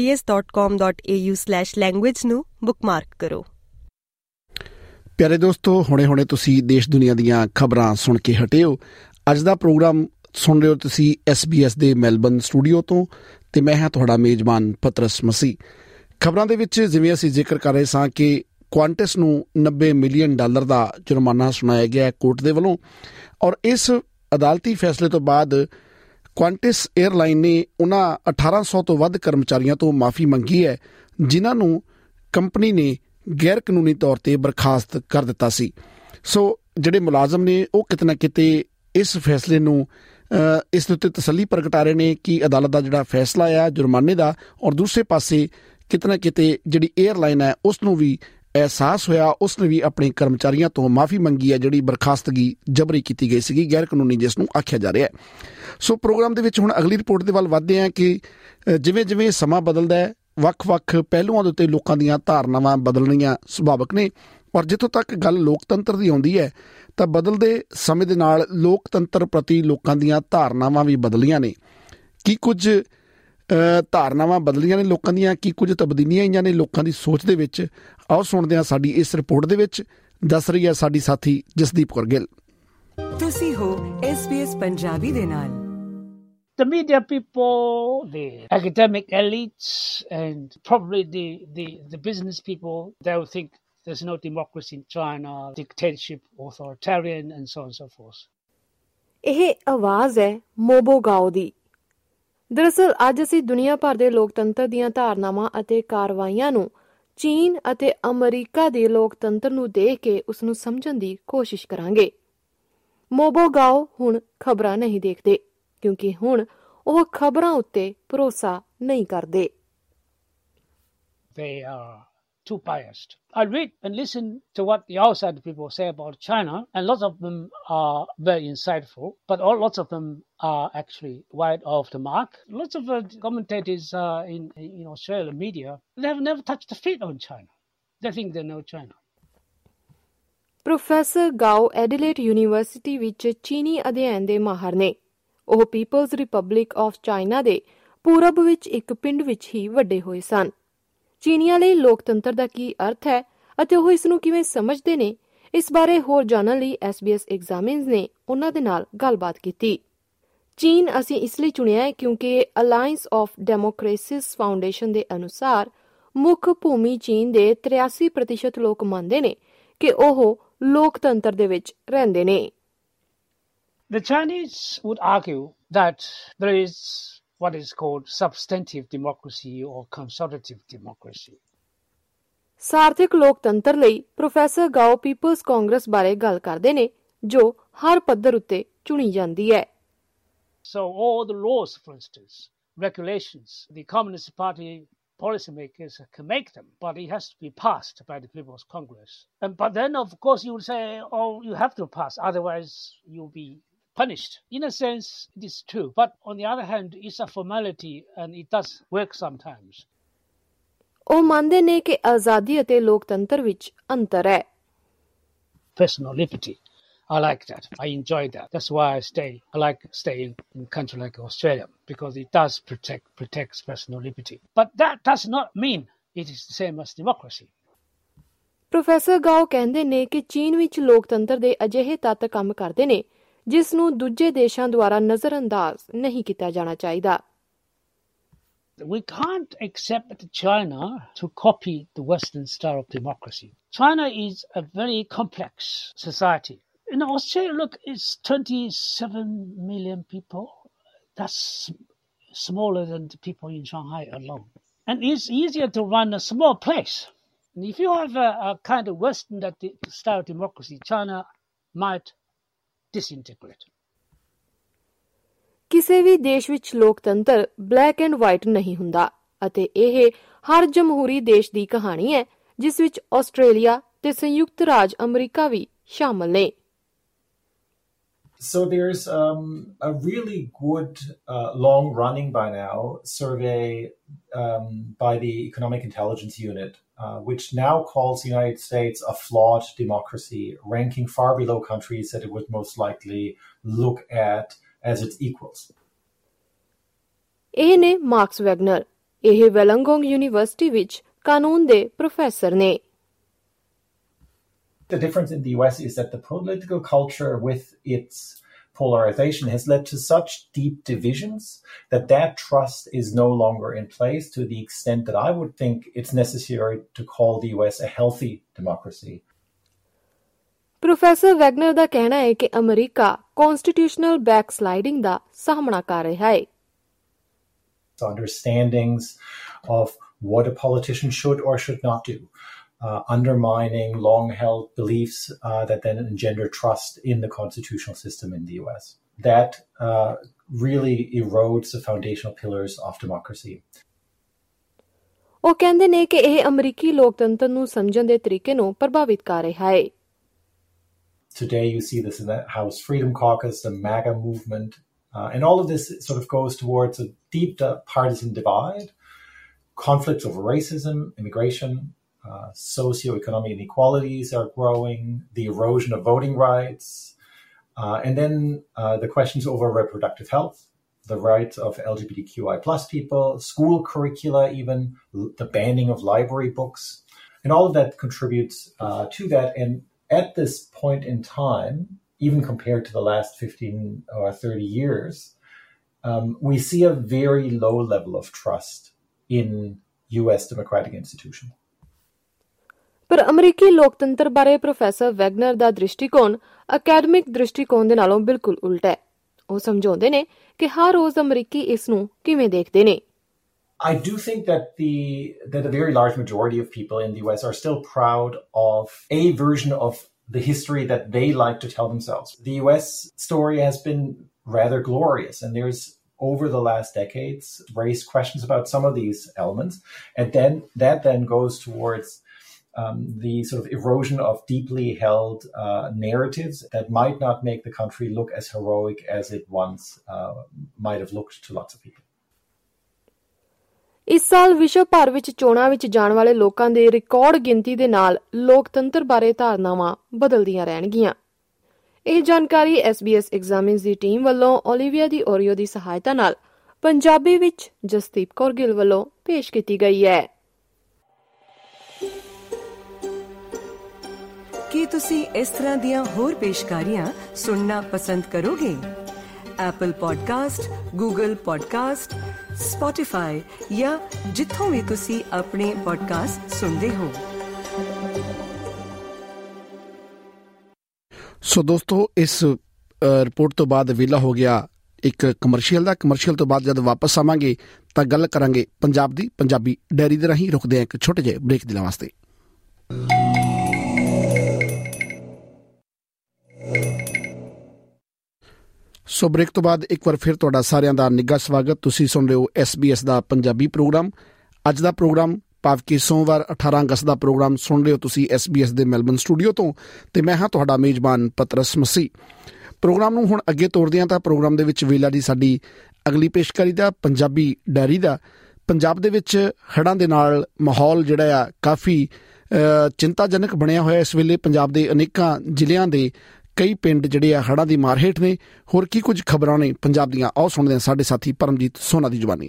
sbs.com.au/language ਨੂੰ ਬੁੱਕਮਾਰਕ ਕਰੋ। ਪਿਆਰੇ ਦੋਸਤੋ, ਹੁਣੇ ਤੁਸੀਂ ਦੇਸ਼ ਦੁਨੀਆ ਦੀਆਂ ਖਬਰਾਂ ਸੁਣ ਕੇ ਹਟੇ ਹੋ। ਅੱਜ ਦਾ ਪ੍ਰੋਗਰਾਮ ਸੁਣ ਰਹੇ ਹੋ ਤੁਸੀਂ SBS ਦੇ ਮੈਲਬਨ ਸਟੂਡੀਓ ਤੋਂ ਤੇ ਮੈਂ ਹਾਂ ਤੁਹਾਡਾ ਮੇਜ਼ਬਾਨ ਪਤਰਸ ਮਸੀਹ। ਖਬਰਾਂ ਦੇ ਵਿੱਚ ਜਿਵੇਂ ਅਸੀਂ ਜ਼ਿਕਰ ਕਰ ਰਹੇ ਸਾਂ ਕਿ ਕੁਆਂਟਸ ਨੂੰ $90 ਮਿਲੀਅਨ ਦਾ ਜੁਰਮਾਨਾ ਸੁਣਾਇਆ ਗਿਆ ਕੋਰਟ ਦੇ ਵੱਲੋਂ, ਔਰ ਇਸ ਅਦਾਲਤੀ ਫੈਸਲੇ ਤੋਂ ਬਾਅਦ ਕੁਆਂਟਸ ਏਅਰਲਾਈਨ ਨੇ ਉਹਨਾਂ 1800 ਤੋਂ ਵੱਧ ਕਰਮਚਾਰੀਆਂ ਤੋਂ ਮਾਫੀ ਮੰਗੀ ਹੈ ਜਿਨ੍ਹਾਂ ਨੂੰ ਕੰਪਨੀ ਨੇ ਗੈਰ ਕਾਨੂੰਨੀ ਤੌਰ ਤੇ ਬਰਖਾਸਤ ਕਰ ਦਿੱਤਾ ਸੀ। ਸੋ ਜਿਹੜੇ ਮੁਲਾਜ਼ਮ ਨੇ ਉਹ ਕਿਤੇ ਨਾ ਕਿਤੇ ਇਸ ਫੈਸਲੇ ਨੂੰ ਇਸ ਦੇ ਉੱਤੇ ਤਸੱਲੀ ਪ੍ਰਗਟਾ ਰਹੇ ਨੇ ਕਿ ਅਦਾਲਤ ਦਾ ਜਿਹੜਾ ਫੈਸਲਾ ਆ ਜੁਰਮਾਨੇ ਦਾ, ਔਰ ਦੂਸਰੇ ਪਾਸੇ ਕਿਤੇ ਨਾ ਕਿਤੇ ਜਿਹੜੀ ਏਅਰਲਾਈਨ ਹੈ ਉਸ ਨੂੰ ਵੀ ਅਹਿਸਾਸ ਹੋਇਆ, ਉਸ ਨੇ ਵੀ ਆਪਣੇ ਕਰਮਚਾਰੀਆਂ ਤੋਂ ਮਾਫੀ ਮੰਗੀ ਹੈ ਜਿਹੜੀ ਬਰਖਾਸਤਗੀ ਜਬਰੀ ਕੀਤੀ ਗਈ ਸੀਗੀ, ਗੈਰ ਕਾਨੂੰਨੀ ਜਿਸ ਨੂੰ ਆਖਿਆ ਜਾ ਰਿਹਾ ਹੈ। ਸੋ ਪ੍ਰੋਗਰਾਮ ਦੇ ਵਿੱਚ ਹੁਣ ਅਗਲੀ ਰਿਪੋਰਟ ਦੇ ਵੱਲ ਵੱਧਦੇ ਹਾਂ ਕਿ ਜਿਵੇਂ ਸਮਾਂ ਬਦਲਦਾ ਹੈ ਵੱਖ-ਵੱਖ ਪਹਿਲੂਆਂ ਦੇ ਉੱਤੇ ਲੋਕਾਂ ਦੀਆਂ ਧਾਰਨਾਵਾਂ ਬਦਲਣੀਆਂ ਸੁਭਾਵਿਕ ਨੇ, ਔਰ ਜਿੱਥੋਂ ਤੱਕ ਗੱਲ ਲੋਕਤੰਤਰ ਦੀ ਆਉਂਦੀ ਹੈ ਤਾਂ ਬਦਲਦੇ ਸਮੇਂ ਦੇ ਨਾਲ ਲੋਕਤੰਤਰ ਪ੍ਰਤੀ ਲੋਕਾਂ ਦੀਆਂ ਧਾਰਨਾਵਾਂ ਵੀ ਬਦਲੀਆਂ ਨੇ। ਕੀ ਕੁਝ ਧਾਰਨਾਵਾਂ ਬਦਲੀਆਂ ਨੇ ਲੋਕਾਂ ਦੀਆਂ, ਕੀ ਕੁਝ ਤਬਦੀਲੀਆਂ ਆਈਆਂ ਨੇ ਲੋਕਾਂ ਦੀ ਸੋਚ ਦੇ ਵਿੱਚ। ਆਓ ਸੁਣਦੇ ਹਾਂ ਸਾਡੀ ਇਸ ਰਿਪੋਰਟ ਦੇ ਵਿੱਚ, ਦੱਸ ਰਹੀ ਹੈ ਸਾਡੀ ਸਾਥੀ ਜਸਦੀਪ ਕੌਰ ਗਿੱਲ। ਤੁਸੀਂ ਹੋ SBS ਪੰਜਾਬੀ ਦੇ ਨਾਲ। The media people, the academic elites, and probably the business people, they'll think there's no democracy in China, dictatorship, authoritarian, and so on and so forth. ਇਹ ਆਵਾਜ਼ ਹੈ ਮੋਬੋ ਗਾਓ ਦੀ। ਦਰਅਸਲ ਅੱਜ ਅਸੀਂ ਦੁਨੀਆ ਭਰ ਦੇ ਲੋਕਤੰਤਰ ਦੀਆਂ ਧਾਰਨਾਵਾਂ ਅਤੇ ਕਾਰਵਾਈਆਂ ਨੂੰ ਚੀਨ ਅਤੇ ਅਮਰੀਕਾ ਦੇ ਲੋਕਤੰਤਰ ਨੂੰ ਦੇਖ ਕੇ ਉਸ ਨੂੰ ਸਮਝਣ ਦੀ ਕੋਸ਼ਿਸ਼ ਕਰਾਂਗੇ। ਮੋਬੋ ਗਾਓ ਹੁਣ ਖਬਰਾਂ ਨਹੀਂ ਦੇਖਦੇ ਕਿਉਂਕਿ ਹੁਣ ਉਹ ਖਬਰਾਂ ਉੱਤੇ ਭਰੋਸਾ ਨਹੀਂ ਕਰਦੇ। They are too biased. I read and listen to what the outside people say about China, and lots of them are very insightful, but lots of them are actually wide off the mark. Lots of commentators in Australian media, they have never touched the feet on China. They think they know China. Professor Gao Adelaide University ਵਿੱਚ ਚੀਨੀ ਅਧਿਐਨ ਦੇ ਮਾਹਰ ਨੇ। ਉਹ people's republic of China ਦੇ ਪੂਰਬ ਵਿੱਚ ਇੱਕ ਪਿੰਡ ਵਿੱਚ ਹੀ ਵੱਡੇ ਹੋਏ ਸਨ। ਚੀਨੀਆਂ ਲਈ ਲੋਕਤੰਤਰ ਦਾ ਕੀ ਅਰਥ ਹੈ ਅਤੇ ਉਹ ਇਸ ਨੂੰ ਕਿਵੇਂ ਸਮਝਦੇ ਨੇ, ਇਸ ਬਾਰੇ ਹੋਰ ਜਾਣਨ ਲਈ SBS ਐਗਜ਼ਾਮਿਨਸ ਨੇ ਉਹਨਾਂ ਦੇ ਨਾਲ ਗੱਲਬਾਤ ਕੀਤੀ। ਚੀਨ ਅਸੀਂ ਇਸ ਲਈ ਚੁਣਿਆ ਹੈ ਕਿਉਂਕਿ ਅਲਾਇੰਸ ਆਫ ਡੈਮੋਕ੍ਰੇਸੀਜ਼ ਫਾਊਂਡੇਸ਼ਨ ਦੇ ਅਨੁਸਾਰ ਮੁੱਖ ਭੂਮੀ ਚੀਨ ਦੇ 83% ਲੋਕ ਮੰਨਦੇ ਨੇ ਕਿ ਉਹ ਲੋਕਤੰਤਰ ਦੇ ਵਿੱਚ ਰਹਿੰਦੇ ਨੇ। The Chinese would argue that there is what is called substantive democracy or consultative democracy. ਸਾਰਥਿਕ ਲੋਕਤੰਤਰ ਲਈ ਪ੍ਰੋਫੈਸਰ ਗਾਓ ਪੀਪਲਸ ਕਾਂਗਰਸ ਬਾਰੇ ਗੱਲ ਕਰਦੇ ਨੇ ਜੋ ਹਰ ਪੱਧਰ ਉੱਤੇ ਚੁਣੀ ਜਾਂਦੀ ਹੈ। So all the laws, for instance, regulations, the Communist Party policymakers can make them, but it has to be passed by the People's Congress. But then, of course, you would say, oh, you have to pass, otherwise you'll be punished. In a sense, it is true. But on the other hand, it's a formality and it does work sometimes. ਉਹ ਮੰਨਦੇ ਨੇ ਕਿ ਆਜ਼ਾਦੀ ਅਤੇ ਲੋਕਤੰਤਰ ਵਿੱਚ ਅੰਤਰ ਹੈ। Personal liberty. I like that. I enjoy that. That's why I like staying in a country like Australia, because it does protects personal liberty. But that does not mean it is the same as democracy. Professor Gao ਕਹਿੰਦੇ ਨੇ ਕਿ ਚੀਨ ਵਿੱਚ ਲੋਕਤੰਤਰ ਦੇ ਅਜਿਹੇ ਤੱਤ ਕੰਮ ਕਰਦੇ ਨੇ ਜਿਸ ਨੂੰ ਦੂਜੇ ਦੇਸ਼ਾਂ ਦੁਆਰਾ ਨਜ਼ਰਅੰਦਾਜ਼ ਨਹੀਂ ਕੀਤਾ ਜਾਣਾ ਚਾਹੀਦਾ। We can't accept China to copy the Western style of democracy. China is a very complex society. In Australia, look, it's 27 million people. That's smaller than the people in Shanghai alone. And it's easier to run a small place. And if you have a kind of Western style of democracy, China might disintegrate. ਕਿਸੇ ਵੀ ਦੇਸ਼ ਵਿੱਚ ਲੋਕਤੰਤਰ black and white ਨਹੀਂ ਹੁੰਦਾ ਅਤੇ ਇਹ ਹਰ ਜਮਹੂਰੀ ਦੇਸ਼ ਦੀ ਕਹਾਣੀ ਹੈ ਜਿਸ ਵਿੱਚ ਆਸਟ੍ਰੇਲੀਆ ਤੇ ਸੰਯੁਕਤ ਰਾਜ ਅਮਰੀਕਾ ਵੀ ਸ਼ਾਮਲ ਨੇ। So there's a really good, long-running by now survey by the Economic Intelligence Unit, which now calls the United States a flawed democracy, ranking far below countries that it would most likely look at as its equals. ਇਹ ਨੇ marks Wagon R. ਇਹ ਵੈਲੰਗੋਂਗ university ਵਿੱਚ ਕਾਨੂੰਨ ਦੇ professor ਨੇ। The difference in the US is that the political culture with its polarization has led to such deep divisions that trust is no longer in place to the extent that I would think it's necessary to call the US a healthy democracy. Professor Wagner ਦਾ ਕਹਿਣਾ ਹੈ ਕਿ America constitutional ਬੈਕਸਲਾਈਡਿੰਗ ਦਾ ਸਾਹਮਣਾ ਕਰ ਰਿਹਾ ਹੈ। Understandings of what a politician should or should not do. Undermining long-held beliefs that then engender trust in the constitutional system in the US. That really erodes the foundational pillars of democracy. ਉਹ ਕਹਿੰਦੇ ਨੇ ਕਿ ਇਹ ਅਮਰੀਕੀ ਲੋਕਤੰਤਰ ਨੂੰ ਸਮਝਣ ਦੇ ਤਰੀਕੇ ਨੂੰ ਪ੍ਰਭਾਵਿਤ ਕਰ ਰਿਹਾ ਹੈ। Today you see this in the House Freedom Caucus, the MAGA movement, and all of this sort of goes towards a deep partisan divide, conflicts over racism, immigration, socioeconomic inequalities are growing, the erosion of voting rights, and then the questions over reproductive health, the rights of LGBTQI plus people, school curricula even, the banning of library books, and all of that contributes to that. And at this point in time, even compared to the last 15 or 30 years, we see a very low level of trust in US democratic institutions. ਪਰ ਅਮਰੀਕੀ ਲੋਕਤੰਤਰ ਬਾਰੇ professor Wagner ਦਾ ਦ੍ਰਿਸ਼ਟੀਕੋਣ academic ਦ੍ਰਿਸ਼ਟੀਕੋਣ ਦੇ ਨਾਲੋਂ ਬਿਲਕੁਲ ਉਲਟ ਹੈ। ਉਹ ਸਮਝਾਉਂਦੇ ਨੇ ਕਿ ਹਰ ਰੋਜ਼ ਅਮਰੀਕੀ ਇਸ ਨੂੰ ਕਿਵੇਂ ਦੇਖਦੇ ਨੇ। I do think that a very large majority of people in the US are still proud of a version of the history that they like to tell themselves. The US story has been rather glorious, and there's over the last decades raised questions about some of these elements, and then that goes towards the sort of erosion of deeply held narratives that might not make the country look as heroic as it once might have looked to lots of people. ਇਸ ਸਾਲ ਵਿਸ਼ਵ ਭਰ ਵਿੱਚ ਚੋਣਾਂ ਵਿੱਚ ਜਾਣ ਵਾਲੇ ਲੋਕਾਂ ਦੇ ਰਿਕਾਰਡ ਗਿਣਤੀ ਦੇ ਨਾਲ ਲੋਕਤੰਤਰ ਬਾਰੇ ਧਾਰਨਾਵਾਂ ਬਦਲਦੀਆਂ ਰਹਿਣਗੀਆਂ। ਇਹ ਜਾਣਕਾਰੀ SBS ਐਗਜ਼ਾਮਿਨਸ ਦੀ ਟੀਮ ਵੱਲੋਂ ਓਲੀਵੀਆ ਦੀ ਓਰੀਓ ਦੀ ਸਹਾਇਤਾ ਨਾਲ ਪੰਜਾਬੀ ਵਿੱਚ ਜਸਦੀਪ ਕੌਰ ਗਿੱਲ ਵੱਲੋਂ ਪੇਸ਼ ਕੀਤੀ ਗਈ ਹੈ। ਕੀ ਤੁਸੀਂ ਇਸ ਤਰ੍ਹਾਂ ਦੀਆਂ ਹੋਰ ਪੇਸ਼ਕਾਰੀਆਂ ਸੁਣਨਾ ਪਸੰਦ ਕਰੋਗੇ? Apple podcast, Google podcast, Spotify ਜਾਂ ਜਿੱਥੋਂ ਵੀ ਤੁਸੀਂ ਆਪਣੇ ਪੋਡਕਾਸਟ ਸੁਣਦੇ ਹੋ। ਸੋ ਦੋਸਤੋ, ਇਸ ਰਿਪੋਰਟ ਤੋਂ ਬਾਅਦ ਵੇਲਾ ਹੋ ਗਿਆ ਇੱਕ ਕਮਰਸ਼ੀਅਲ ਦਾ। ਕਮਰਸ਼ੀਅਲ ਤੋਂ ਬਾਅਦ ਜਦ ਵਾਪਸ ਆਵਾਂਗੇ ਤਾਂ ਗੱਲ ਕਰਾਂਗੇ ਪੰਜਾਬ ਦੀ। ਪੰਜਾਬੀ ਡਾਇਰੀ ਦੇ ਰਾਹੀਂ ਰੁਕਦੇ ਹਾਂ ਇੱਕ ਛੋਟੇ ਜਿਹੇ ਬ੍ਰੇਕ ਦੇਣ ਵਾਸਤੇ। ਸੋ ਬ੍ਰੇਕ ਤੋਂ ਬਾਅਦ ਇੱਕ ਵਾਰ ਫਿਰ ਤੁਹਾਡਾ ਸਾਰਿਆਂ ਦਾ ਨਿੱਘਾ ਸਵਾਗਤ। ਤੁਸੀਂ ਸੁਣ ਰਹੇ ਹੋ SBS ਦਾ ਪੰਜਾਬੀ ਪ੍ਰੋਗਰਾਮ। ਅੱਜ ਦਾ ਪ੍ਰੋਗਰਾਮ ਭਾਵ ਕਿ ਸੋਮਵਾਰ 18 ਅਗਸਤ ਦਾ ਪ੍ਰੋਗਰਾਮ ਸੁਣ ਰਹੇ ਹੋ ਤੁਸੀਂ SBS ਦੇ ਮੈਲਬਨ ਸਟੂਡੀਓ ਤੋਂ, ਤੇ ਮੈਂ ਹਾਂ ਤੁਹਾਡਾ ਮੇਜ਼ਬਾਨ ਪਤਰਸ ਮਸੀਹ। ਪ੍ਰੋਗਰਾਮ ਨੂੰ ਹੁਣ ਅੱਗੇ ਤੋਰਦੇ ਹਾਂ ਤਾਂ ਪ੍ਰੋਗਰਾਮ ਦੇ ਵਿੱਚ ਵੇਲਾ ਜੀ ਸਾਡੀ ਅਗਲੀ ਪੇਸ਼ਕਾਰੀ ਦਾ, ਪੰਜਾਬੀ ਡਾਇਰੀ ਦਾ। ਪੰਜਾਬ ਦੇ ਵਿੱਚ ਹੜ੍ਹਾਂ ਦੇ ਨਾਲ ਮਾਹੌਲ ਜਿਹੜਾ ਆ ਕਾਫੀ ਚਿੰਤਾਜਨਕ ਬਣਿਆ ਹੋਇਆ ਇਸ ਵੇਲੇ। ਪੰਜਾਬ ਦੇ ਅਨੇਕਾਂ ਜ਼ਿਲ੍ਹਿਆਂ ਦੇ ਕਈ ਪਿੰਡ ਜਿਹੜੇ ਆ ਹੜ੍ਹਾਂ ਦੀ ਮਾਰ ਹੇਠ ਨੇ। ਹੋਰ ਕੀ ਕੁਝ ਖਬਰਾਂ ਨੇ ਪੰਜਾਬ ਦੀਆਂ, ਆਓ ਸੁਣਦੇ ਹਾਂ ਸਾਡੇ ਸਾਥੀ ਪਰਮਜੀਤ ਸੋਨਾ ਦੀ ਜ਼ੁਬਾਨੀ।